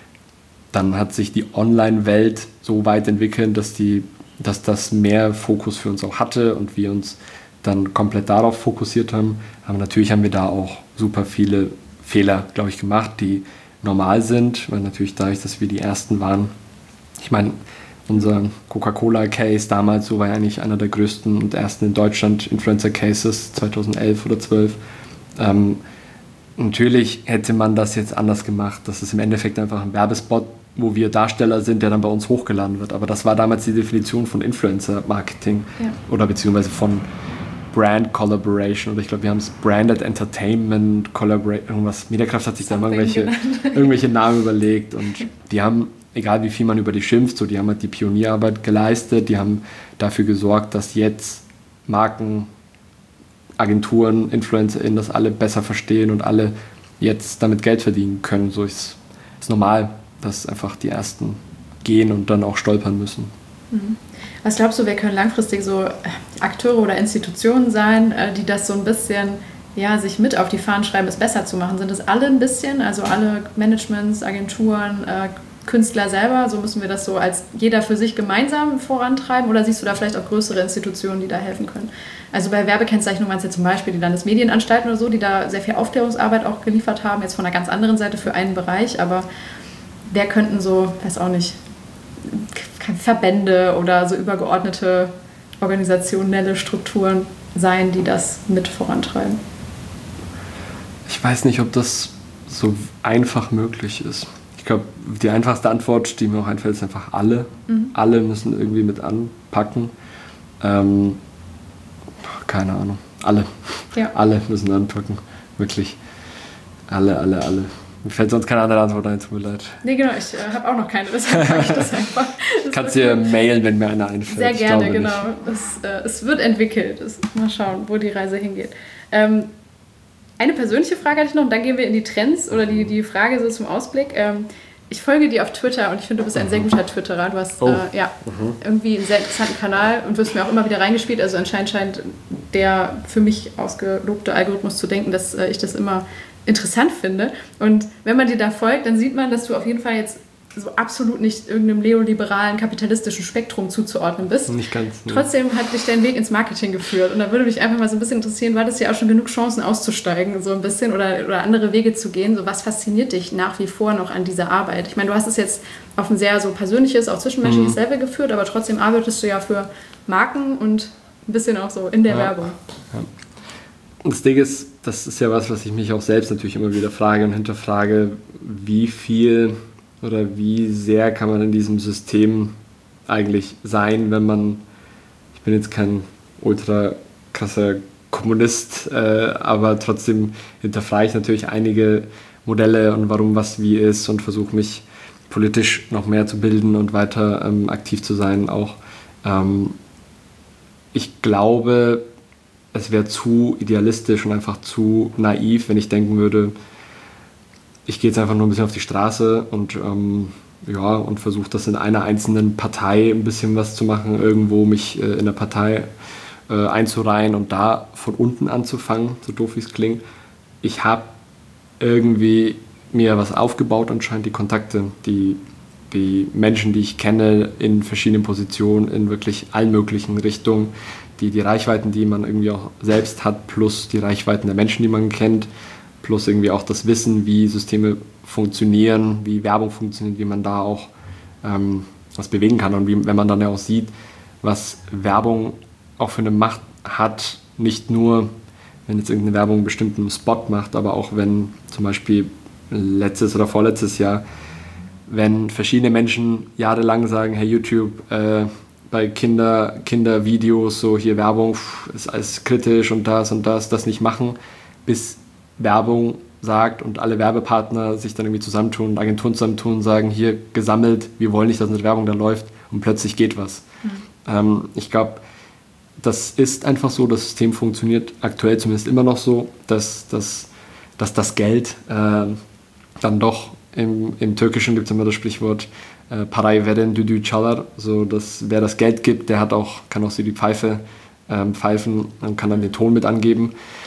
dann hat sich die Online-Welt so weit entwickelt, dass das mehr Fokus für uns auch hatte und wir uns dann komplett darauf fokussiert haben. Aber natürlich haben wir da auch super viele Fehler, glaube ich, gemacht, die normal sind, weil natürlich dadurch, dass wir die Ersten waren. Ich meine, unser Coca-Cola-Case damals, so war ja eigentlich einer der größten und ersten in Deutschland Influencer-Cases, 2011 oder 12. Natürlich hätte man das jetzt anders gemacht. Das ist im Endeffekt einfach ein Werbespot, wo wir Darsteller sind, der dann bei uns hochgeladen wird. Aber das war damals die Definition von Influencer-Marketing oder beziehungsweise von Brand Collaboration oder ich glaube, wir haben es Branded Entertainment Collaboration, irgendwas. Mediakraft hat sich da irgendwelche Namen überlegt und die haben, egal wie viel man über die schimpft, so, die haben halt die Pionierarbeit geleistet, die haben dafür gesorgt, dass jetzt Marken, Agenturen, InfluencerInnen das alle besser verstehen und alle jetzt damit Geld verdienen können. So ist normal, dass einfach die Ersten gehen und dann auch stolpern müssen. Was glaubst du, wer können langfristig so Akteure oder Institutionen sein, die das so ein bisschen sich mit auf die Fahnen schreiben, es besser zu machen? Sind das alle ein bisschen, also alle Managements, Agenturen, Künstler selber? So müssen wir das so als jeder für sich gemeinsam vorantreiben? Oder siehst du da vielleicht auch größere Institutionen, die da helfen können? Also bei Werbekennzeichnung waren es ja zum Beispiel die Landesmedienanstalten oder so, die da sehr viel Aufklärungsarbeit auch geliefert haben, jetzt von einer ganz anderen Seite für einen Bereich. Aber wer könnten so, weiß auch nicht, Verbände oder so übergeordnete organisationelle Strukturen sein, die das mit vorantreiben? Ich weiß nicht, ob das so einfach möglich ist. Ich glaube, die einfachste Antwort, die mir auch einfällt, ist einfach alle. Alle müssen irgendwie mit anpacken. Keine Ahnung. Alle. Ja. Alle müssen anpacken. Wirklich. Alle. Mir fällt sonst keine andere Antwort ein, tut mir leid. Nee, genau, ich habe auch noch keine, deshalb sage ich das einfach. Kannst dir mailen, wenn mir einer einfällt. Sehr gerne, genau. Es wird entwickelt. Mal schauen, wo die Reise hingeht. Eine persönliche Frage hatte ich noch und dann gehen wir in die Trends oder die Frage so zum Ausblick. Ich folge dir auf Twitter und ich finde, du bist ein sehr guter Twitterer. Du hast irgendwie einen sehr interessanten Kanal und wirst mir auch immer wieder reingespielt. Also anscheinend scheint der für mich ausgelobte Algorithmus zu denken, dass ich das immer interessant finde. Und wenn man dir da folgt, dann sieht man, dass du auf jeden Fall jetzt so absolut nicht irgendeinem neoliberalen, kapitalistischen Spektrum zuzuordnen bist. Nicht ganz. Ne. Trotzdem hat dich dein Weg ins Marketing geführt. Und da würde mich einfach mal so ein bisschen interessieren, war das ja auch schon genug Chancen auszusteigen, so ein bisschen oder andere Wege zu gehen? So, was fasziniert dich nach wie vor noch an dieser Arbeit? Ich meine, du hast es jetzt auf ein sehr so persönliches, auch zwischenmenschliches Level geführt, aber trotzdem arbeitest du ja für Marken und ein bisschen auch so in der Werbung. Ja. Und das Ding ist, das ist ja was ich mich auch selbst natürlich immer wieder frage und hinterfrage, wie viel oder wie sehr kann man in diesem System eigentlich sein, wenn man, ich bin jetzt kein ultra krasser Kommunist, aber trotzdem hinterfrage ich natürlich einige Modelle und warum was wie ist und versuche mich politisch noch mehr zu bilden und weiter aktiv zu sein auch. Ich glaube, es wäre zu idealistisch und einfach zu naiv, wenn ich denken würde, ich gehe jetzt einfach nur ein bisschen auf die Straße und versuche das in einer einzelnen Partei ein bisschen was zu machen, irgendwo mich in der Partei einzureihen und da von unten anzufangen, so doof wie es klingt. Ich habe irgendwie mir was aufgebaut anscheinend, die Kontakte, die Menschen, die ich kenne in verschiedenen Positionen, in wirklich allen möglichen Richtungen, die Reichweiten, die man irgendwie auch selbst hat, plus die Reichweiten der Menschen, die man kennt, plus irgendwie auch das Wissen, wie Systeme funktionieren, wie Werbung funktioniert, wie man da auch was bewegen kann und wenn man dann ja auch sieht, was Werbung auch für eine Macht hat, nicht nur, wenn jetzt irgendeine Werbung einen bestimmten Spot macht, aber auch wenn zum Beispiel letztes oder vorletztes Jahr, wenn verschiedene Menschen jahrelang sagen, hey YouTube, bei Kindervideos, so hier Werbung ist alles kritisch und das nicht machen, bis Werbung sagt und alle Werbepartner sich dann irgendwie zusammentun und Agenturen zusammentun und sagen, hier gesammelt, wir wollen nicht, dass eine Werbung da läuft und plötzlich geht was. Ich glaube, das ist einfach so, das System funktioniert aktuell zumindest immer noch so, dass das Geld dann doch, im Türkischen gibt es immer das Sprichwort Parayı veren düdüğü çalar, so dass wer das Geld gibt, der kann auch so die Pfeife pfeifen und kann dann den Ton mit angeben.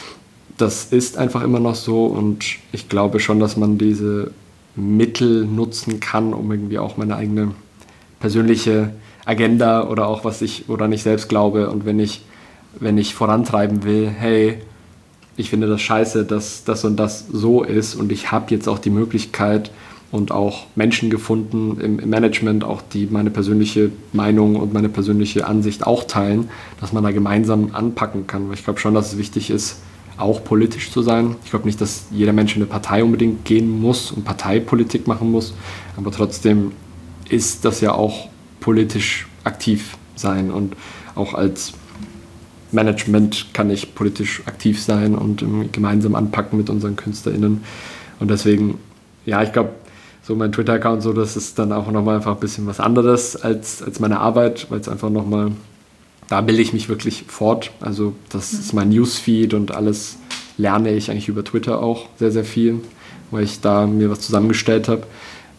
Das ist einfach immer noch so und ich glaube schon, dass man diese Mittel nutzen kann, um irgendwie auch meine eigene persönliche Agenda oder auch was ich oder nicht selbst glaube und wenn ich vorantreiben will, hey, ich finde das scheiße, dass das und das so ist und ich habe jetzt auch die Möglichkeit und auch Menschen gefunden im Management, auch die meine persönliche Meinung und meine persönliche Ansicht auch teilen, dass man da gemeinsam anpacken kann. Weil ich glaube schon, dass es wichtig ist, auch politisch zu sein. Ich glaube nicht, dass jeder Mensch in eine Partei unbedingt gehen muss und Parteipolitik machen muss, aber trotzdem ist das ja auch politisch aktiv sein und auch als Management kann ich politisch aktiv sein und gemeinsam anpacken mit unseren KünstlerInnen und deswegen, ja, ich glaube, so mein Twitter-Account, so, das ist dann auch nochmal einfach ein bisschen was anderes als meine Arbeit, weil es einfach nochmal, da bilde ich mich wirklich fort. Also das ist mein Newsfeed und alles lerne ich eigentlich über Twitter auch sehr, sehr viel, weil ich da mir was zusammengestellt habe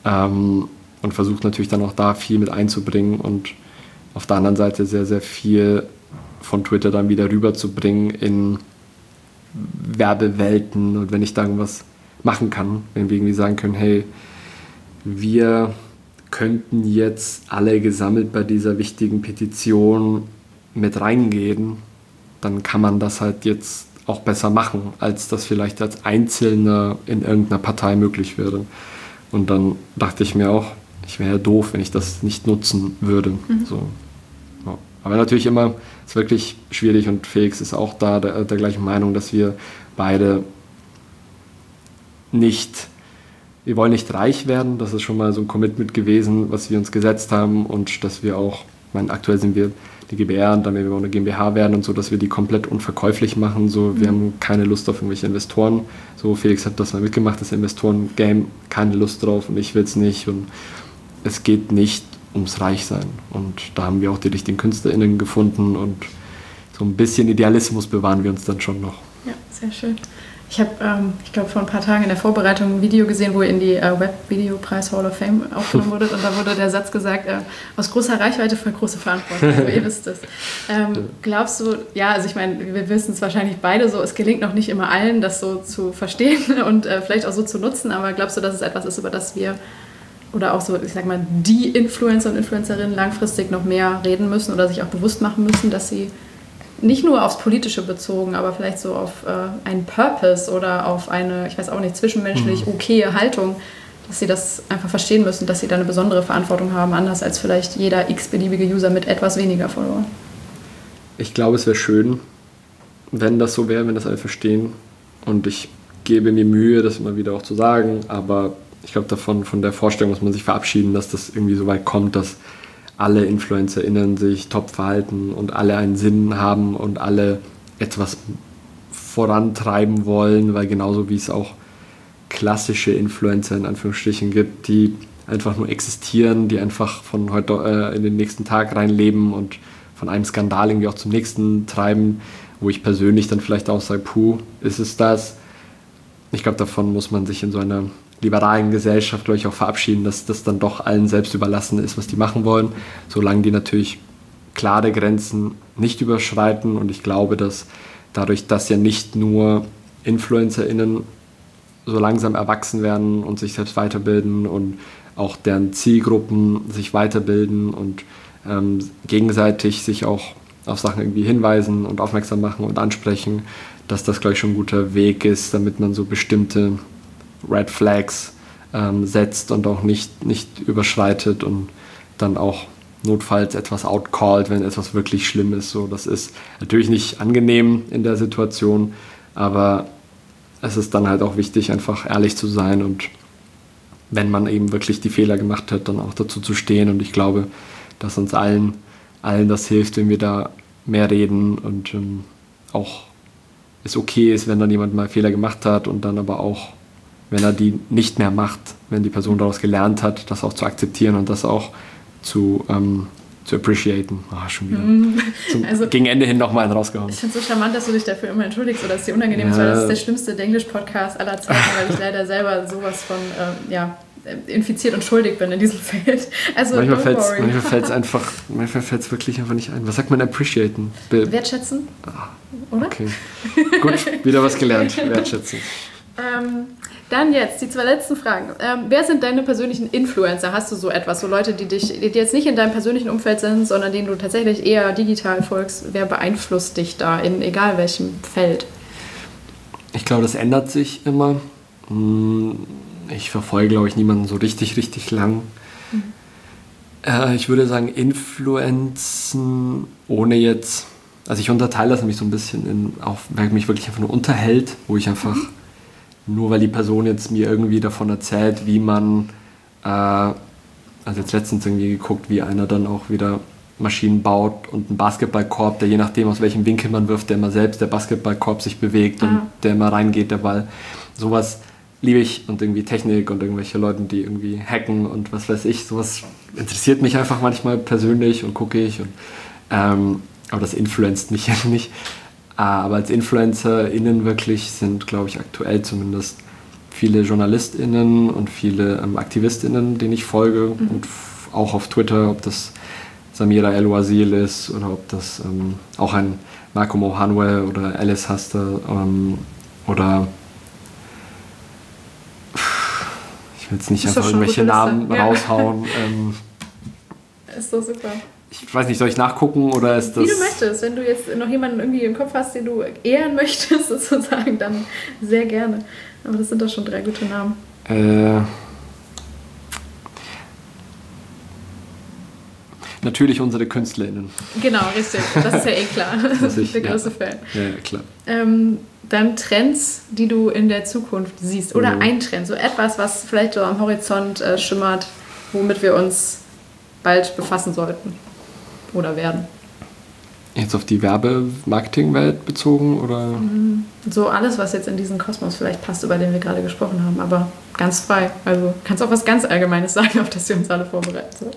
und versuche natürlich dann auch da viel mit einzubringen und auf der anderen Seite sehr, sehr viel von Twitter dann wieder rüberzubringen in Werbewelten und wenn ich da irgendwas machen kann, wenn wir irgendwie sagen können, hey, wir könnten jetzt alle gesammelt bei dieser wichtigen Petition mit reingehen, dann kann man das halt jetzt auch besser machen, als das vielleicht als Einzelner in irgendeiner Partei möglich wäre. Und dann dachte ich mir auch, ich wäre ja doof, wenn ich das nicht nutzen würde. So. Ja. Aber natürlich immer, es ist wirklich schwierig und Felix ist auch da der gleichen Meinung, dass wir beide wir wollen nicht reich werden, das ist schon mal so ein Commitment gewesen, was wir uns gesetzt haben und dass wir auch, aktuell sind wir eine GbR und dann werden wir auch eine GmbH werden und so, dass wir die komplett unverkäuflich machen. So, wir haben keine Lust auf irgendwelche Investoren. So, Felix hat das mal mitgemacht, das Investoren-Game, keine Lust drauf und ich will es nicht. Und es geht nicht ums Reichsein. Und da haben wir auch die richtigen KünstlerInnen gefunden und so ein bisschen Idealismus bewahren wir uns dann schon noch. Ja, sehr schön. Ich habe, ich glaube, vor ein paar Tagen in der Vorbereitung ein Video gesehen, wo ihr in die Web-Videopreis Hall of Fame aufgenommen wurdet und da wurde der Satz gesagt, aus großer Reichweite folgt große Verantwortung, so, ihr wisst es. Glaubst du, ja, also ich meine, wir wissen es wahrscheinlich beide so, es gelingt noch nicht immer allen, das so zu verstehen und vielleicht auch so zu nutzen, aber glaubst du, dass es etwas ist, über das wir oder auch so, ich sag mal, die Influencer und Influencerinnen langfristig noch mehr reden müssen oder sich auch bewusst machen müssen, dass sie nicht nur aufs Politische bezogen, aber vielleicht so auf einen Purpose oder auf eine, ich weiß auch nicht, zwischenmenschlich okaye Haltung, dass sie das einfach verstehen müssen, dass sie da eine besondere Verantwortung haben, anders als vielleicht jeder x-beliebige User mit etwas weniger Followern. Ich glaube, es wäre schön, wenn das so wäre, wenn das alle verstehen. Und ich gebe mir Mühe, das immer wieder auch zu sagen, aber ich glaube, von der Vorstellung muss man sich verabschieden, dass das irgendwie so weit kommt, dass alle InfluencerInnen sich top verhalten und alle einen Sinn haben und alle etwas vorantreiben wollen, weil genauso wie es auch klassische Influencer in Anführungsstrichen gibt, die einfach nur existieren, die einfach von heute in den nächsten Tag reinleben und von einem Skandal irgendwie auch zum nächsten treiben, wo ich persönlich dann vielleicht auch sage, puh, ist es das? Ich glaube, davon muss man sich in so einer liberalen Gesellschaft, glaube ich, auch verabschieden, dass das dann doch allen selbst überlassen ist, was die machen wollen, solange die natürlich klare Grenzen nicht überschreiten. Und ich glaube, dass dadurch, dass ja nicht nur InfluencerInnen so langsam erwachsen werden und sich selbst weiterbilden und auch deren Zielgruppen sich weiterbilden und gegenseitig sich auch auf Sachen irgendwie hinweisen und aufmerksam machen und ansprechen, dass das, glaube ich, schon ein guter Weg ist, damit man so bestimmte Red Flags setzt und auch nicht überschreitet und dann auch notfalls etwas outcallt, wenn etwas wirklich schlimm ist. So, das ist natürlich nicht angenehm in der Situation, aber es ist dann halt auch wichtig, einfach ehrlich zu sein und wenn man eben wirklich die Fehler gemacht hat, dann auch dazu zu stehen. Und ich glaube, dass uns allen das hilft, wenn wir da mehr reden und auch es okay ist, wenn dann jemand mal Fehler gemacht hat und dann aber auch, wenn er die nicht mehr macht, wenn die Person daraus gelernt hat, das auch zu akzeptieren und das auch zu appreciaten. Schon wieder gegen Ende hin nochmal einen rausgehauen. Ich finde es so charmant, dass du dich dafür immer entschuldigst oder dass es dir unangenehm ist, weil das ist der schlimmste Denglisch-Podcast aller Zeiten, weil ich leider selber sowas von infiziert und schuldig bin in diesem Feld. Also manchmal fällt es wirklich einfach nicht ein. Was sagt man appreciaten? Wertschätzen? Oder? Okay. Gut, wieder was gelernt. Wertschätzen. Dann jetzt die 2 letzten Fragen. Wer sind deine persönlichen Influencer? Hast du so etwas? So Leute, die jetzt nicht in deinem persönlichen Umfeld sind, sondern denen du tatsächlich eher digital folgst. Wer beeinflusst dich da in egal welchem Feld? Ich glaube, das ändert sich immer. Ich verfolge, glaube ich, niemanden so richtig lang. Ich würde sagen, Influenzen ohne jetzt... Also ich unterteile das nämlich so ein bisschen in, auch wer mich wirklich einfach nur unterhält, wo ich einfach... Nur weil die Person jetzt mir irgendwie davon erzählt, wie man, also jetzt letztens irgendwie geguckt, wie einer dann auch wieder Maschinen baut und einen Basketballkorb, der je nachdem aus welchem Winkel man wirft, der immer selbst der Basketballkorb sich bewegt und der immer reingeht, der Ball. Sowas liebe ich und irgendwie Technik und irgendwelche Leute, die irgendwie hacken und was weiß ich, sowas interessiert mich einfach manchmal persönlich und gucke ich. Und, aber das influenzt mich ja nicht. Aber als InfluencerInnen wirklich sind, glaube ich, aktuell zumindest viele JournalistInnen und viele AktivistInnen, denen ich folge. Und auch auf Twitter, ob das Samira El-Wazil ist oder ob das auch ein Marco Mohanwe oder Alice Haster oder ich will jetzt nicht einfach irgendwelche Namen raushauen. Ist doch super. Ich weiß nicht, soll ich nachgucken oder ist das... Wie du möchtest. Wenn du jetzt noch jemanden irgendwie im Kopf hast, den du ehren möchtest, sozusagen, dann sehr gerne. Aber das sind doch schon 3 gute Namen. Natürlich unsere KünstlerInnen. Genau, richtig. Das ist ja eh klar. Der große Fan. Ja, klar. Dann Trends, die du in der Zukunft siehst. Oder ein Trend. So etwas, was vielleicht so am Horizont schimmert, womit wir uns bald befassen sollten. Oder werden. Jetzt auf die Werbemarketingwelt bezogen, oder? So alles, was jetzt in diesen Kosmos vielleicht passt, über den wir gerade gesprochen haben, aber ganz frei. Also kannst auch was ganz Allgemeines sagen, auf das wir uns alle vorbereiten sollen.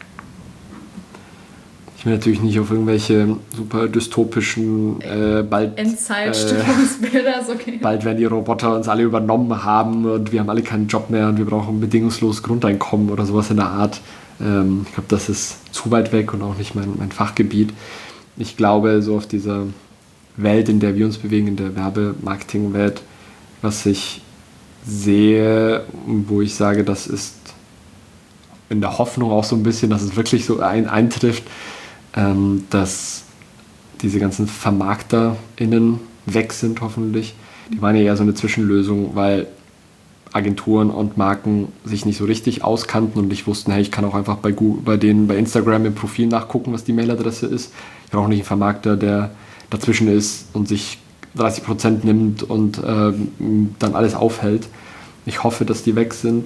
Ich will natürlich nicht auf irgendwelche super dystopischen Endzeitstimmungsbilder, ist okay. Bald werden die Roboter uns alle übernommen haben und wir haben alle keinen Job mehr und wir brauchen bedingungsloses Grundeinkommen oder sowas in der Art. Ich glaube, das ist zu weit weg und auch nicht mein Fachgebiet. Ich glaube, so auf dieser Welt, in der wir uns bewegen, in der Werbemarketingwelt, was ich sehe, wo ich sage, das ist in der Hoffnung auch so ein bisschen, dass es wirklich so eintrifft, dass diese ganzen VermarkterInnen weg sind, hoffentlich. Die waren ja eher so eine Zwischenlösung, weil Agenturen und Marken sich nicht so richtig auskannten und nicht wussten, hey, ich kann auch einfach bei Instagram im Profil nachgucken, was die Mailadresse ist. Ich brauche nicht einen Vermarkter, der dazwischen ist und sich 30% nimmt und dann alles aufhält. Ich hoffe, dass die weg sind,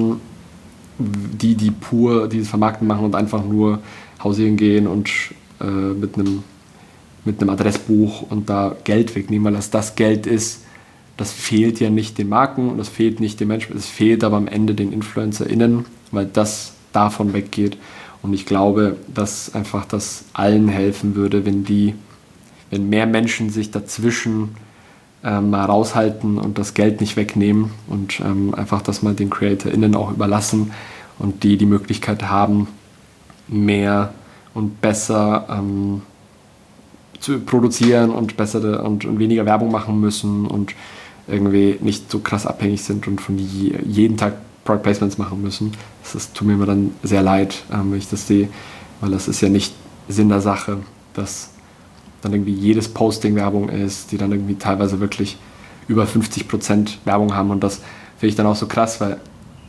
die pur dieses Vermarkten machen und einfach nur hausieren gehen und mit einem Adressbuch und da Geld wegnehmen, weil das Geld ist, das fehlt ja nicht den Marken und das fehlt nicht den Menschen, es fehlt aber am Ende den InfluencerInnen, weil das davon weggeht. Und ich glaube, dass einfach das allen helfen würde, wenn mehr Menschen sich dazwischen mal raushalten und das Geld nicht wegnehmen und einfach das mal den CreatorInnen auch überlassen und die Möglichkeit haben, mehr und besser zu produzieren und besser und weniger Werbung machen müssen und irgendwie nicht so krass abhängig sind und von jeden Tag Product Placements machen müssen. Das tut mir immer dann sehr leid, wenn ich das sehe, weil das ist ja nicht Sinn der Sache, dass dann irgendwie jedes Posting Werbung ist, die dann irgendwie teilweise wirklich über 50% Werbung haben und das finde ich dann auch so krass, weil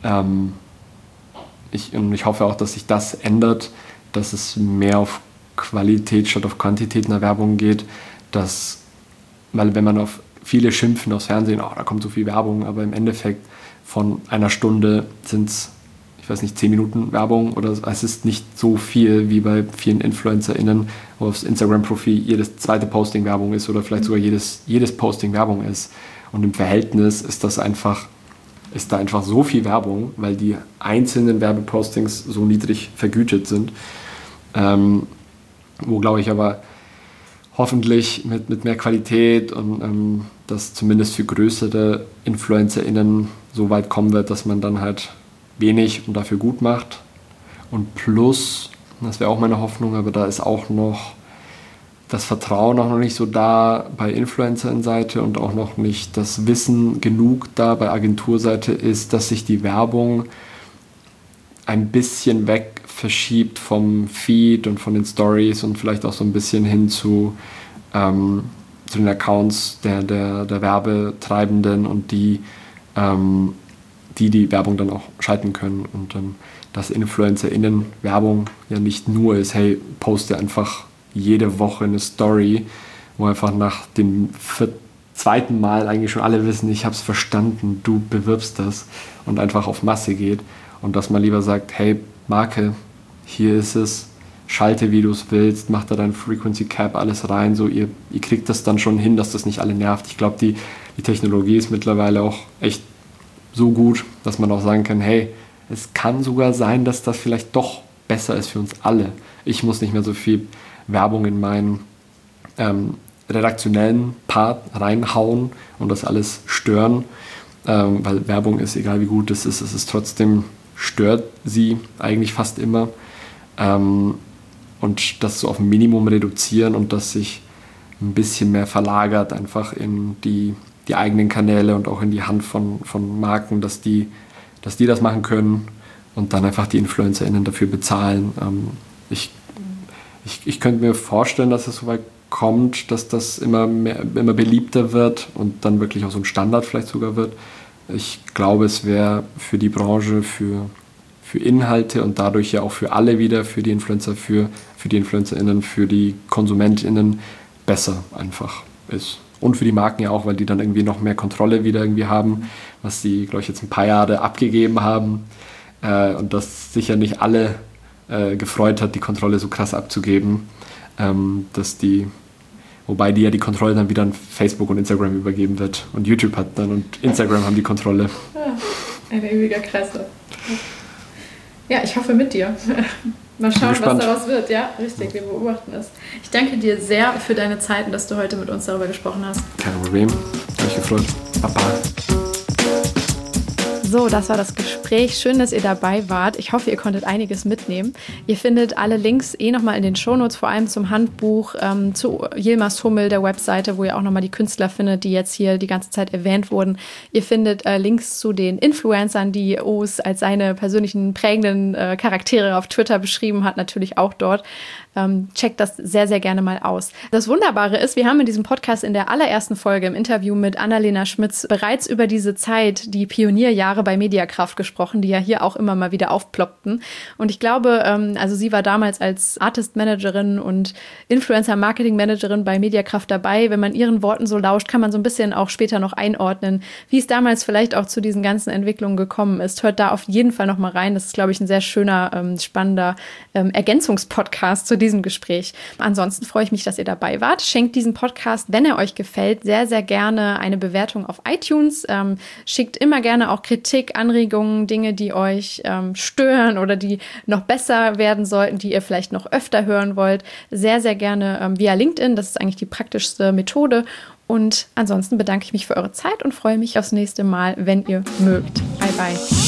ich hoffe auch, dass sich das ändert, dass es mehr auf Qualität statt auf Quantität in der Werbung geht, weil wenn man auf viele schimpfen aufs Fernsehen, da kommt so viel Werbung, aber im Endeffekt von einer Stunde sind es, ich weiß nicht, 10 Minuten Werbung oder es ist nicht so viel wie bei vielen InfluencerInnen, wo aufs Instagram-Profil jedes zweite Posting Werbung ist oder vielleicht sogar jedes Posting Werbung ist. Und im Verhältnis ist da einfach so viel Werbung, weil die einzelnen Werbepostings so niedrig vergütet sind. Wo, glaube ich, aber hoffentlich mit mehr Qualität und das zumindest für größere InfluencerInnen so weit kommen wird, dass man dann halt wenig und dafür gut macht. Und plus, das wäre auch meine Hoffnung, aber da ist auch noch das Vertrauen auch noch nicht so da bei Influencerin-Seite und auch noch nicht das Wissen genug da bei Agenturseite ist, dass sich die Werbung ein bisschen weg verschiebt vom Feed und von den Stories und vielleicht auch so ein bisschen hin zu den Accounts der Werbetreibenden und die Werbung dann auch schalten können und dass InfluencerInnen Werbung ja nicht nur ist, hey, poste einfach jede Woche eine Story, wo einfach nach dem zweiten Mal eigentlich schon alle wissen, ich habe es verstanden, du bewirbst das und einfach auf Masse geht und dass man lieber sagt, hey Marke, hier ist es, schalte wie du es willst, mach da dein Frequency Cap alles rein, so ihr kriegt das dann schon hin, dass das nicht alle nervt. Ich glaube, die Technologie ist mittlerweile auch echt so gut, dass man auch sagen kann, hey, es kann sogar sein, dass das vielleicht doch besser ist für uns alle. Ich muss nicht mehr so viel Werbung in meinen redaktionellen Part reinhauen und das alles stören, weil Werbung ist, egal wie gut es ist trotzdem, stört sie eigentlich fast immer. Und das so auf ein Minimum reduzieren und das sich ein bisschen mehr verlagert einfach in die eigenen Kanäle und auch in die Hand von Marken, dass die das machen können und dann einfach die InfluencerInnen dafür bezahlen. Ich könnte mir vorstellen, dass es so weit kommt, dass das immer beliebter wird und dann wirklich auch so ein Standard vielleicht sogar wird. Ich glaube, es wäre für die Branche, für Inhalte und dadurch ja auch für alle wieder, für die Influencer, für die InfluencerInnen, für die KonsumentInnen besser einfach ist. Und für die Marken ja auch, weil die dann irgendwie noch mehr Kontrolle wieder irgendwie haben, was sie, glaube ich, jetzt ein paar Jahre abgegeben haben. Und das sicher nicht alle gefreut hat, die Kontrolle so krass abzugeben. Wobei die Kontrolle dann wieder an Facebook und Instagram übergeben wird. Und YouTube hat dann und Instagram haben die Kontrolle. Ja, ein ewiger Kreislauf. Ja, ich hoffe mit dir. Mal schauen, was daraus wird. Ja, richtig, wir beobachten es. Ich danke dir sehr für deine Zeit und dass du heute mit uns darüber gesprochen hast. Kein Problem. Hat mich gefreut. Baba. So, das war das Gespräch. Schön, dass ihr dabei wart. Ich hoffe, ihr konntet einiges mitnehmen. Ihr findet alle Links nochmal in den Shownotes, vor allem zum Handbuch, zu Yilmaz Hummel, der Webseite, wo ihr auch nochmal die Künstler findet, die jetzt hier die ganze Zeit erwähnt wurden. Ihr findet Links zu den Influencern, die O's als seine persönlichen prägenden Charaktere auf Twitter beschrieben hat, natürlich auch dort. Checkt das sehr, sehr gerne mal aus. Das Wunderbare ist, wir haben in diesem Podcast in der allerersten Folge im Interview mit Annalena Schmitz bereits über diese Zeit, die Pionierjahre bei Mediakraft gesprochen, die ja hier auch immer mal wieder aufploppten. Und ich glaube, also sie war damals als Artist-Managerin und Influencer-Marketing-Managerin bei Mediakraft dabei. Wenn man ihren Worten so lauscht, kann man so ein bisschen auch später noch einordnen, wie es damals vielleicht auch zu diesen ganzen Entwicklungen gekommen ist. Hört da auf jeden Fall noch mal rein. Das ist, glaube ich, ein sehr schöner, spannender Ergänzungspodcast zu diesem Gespräch. Ansonsten freue ich mich, dass ihr dabei wart. Schenkt diesen Podcast, wenn er euch gefällt, sehr, sehr gerne eine Bewertung auf iTunes. Schickt immer gerne auch Kritik, Anregungen, Dinge, die euch stören oder die noch besser werden sollten, die ihr vielleicht noch öfter hören wollt. Sehr, sehr gerne via LinkedIn. Das ist eigentlich die praktischste Methode. Und ansonsten bedanke ich mich für eure Zeit und freue mich aufs nächste Mal, wenn ihr mögt. Bye, bye.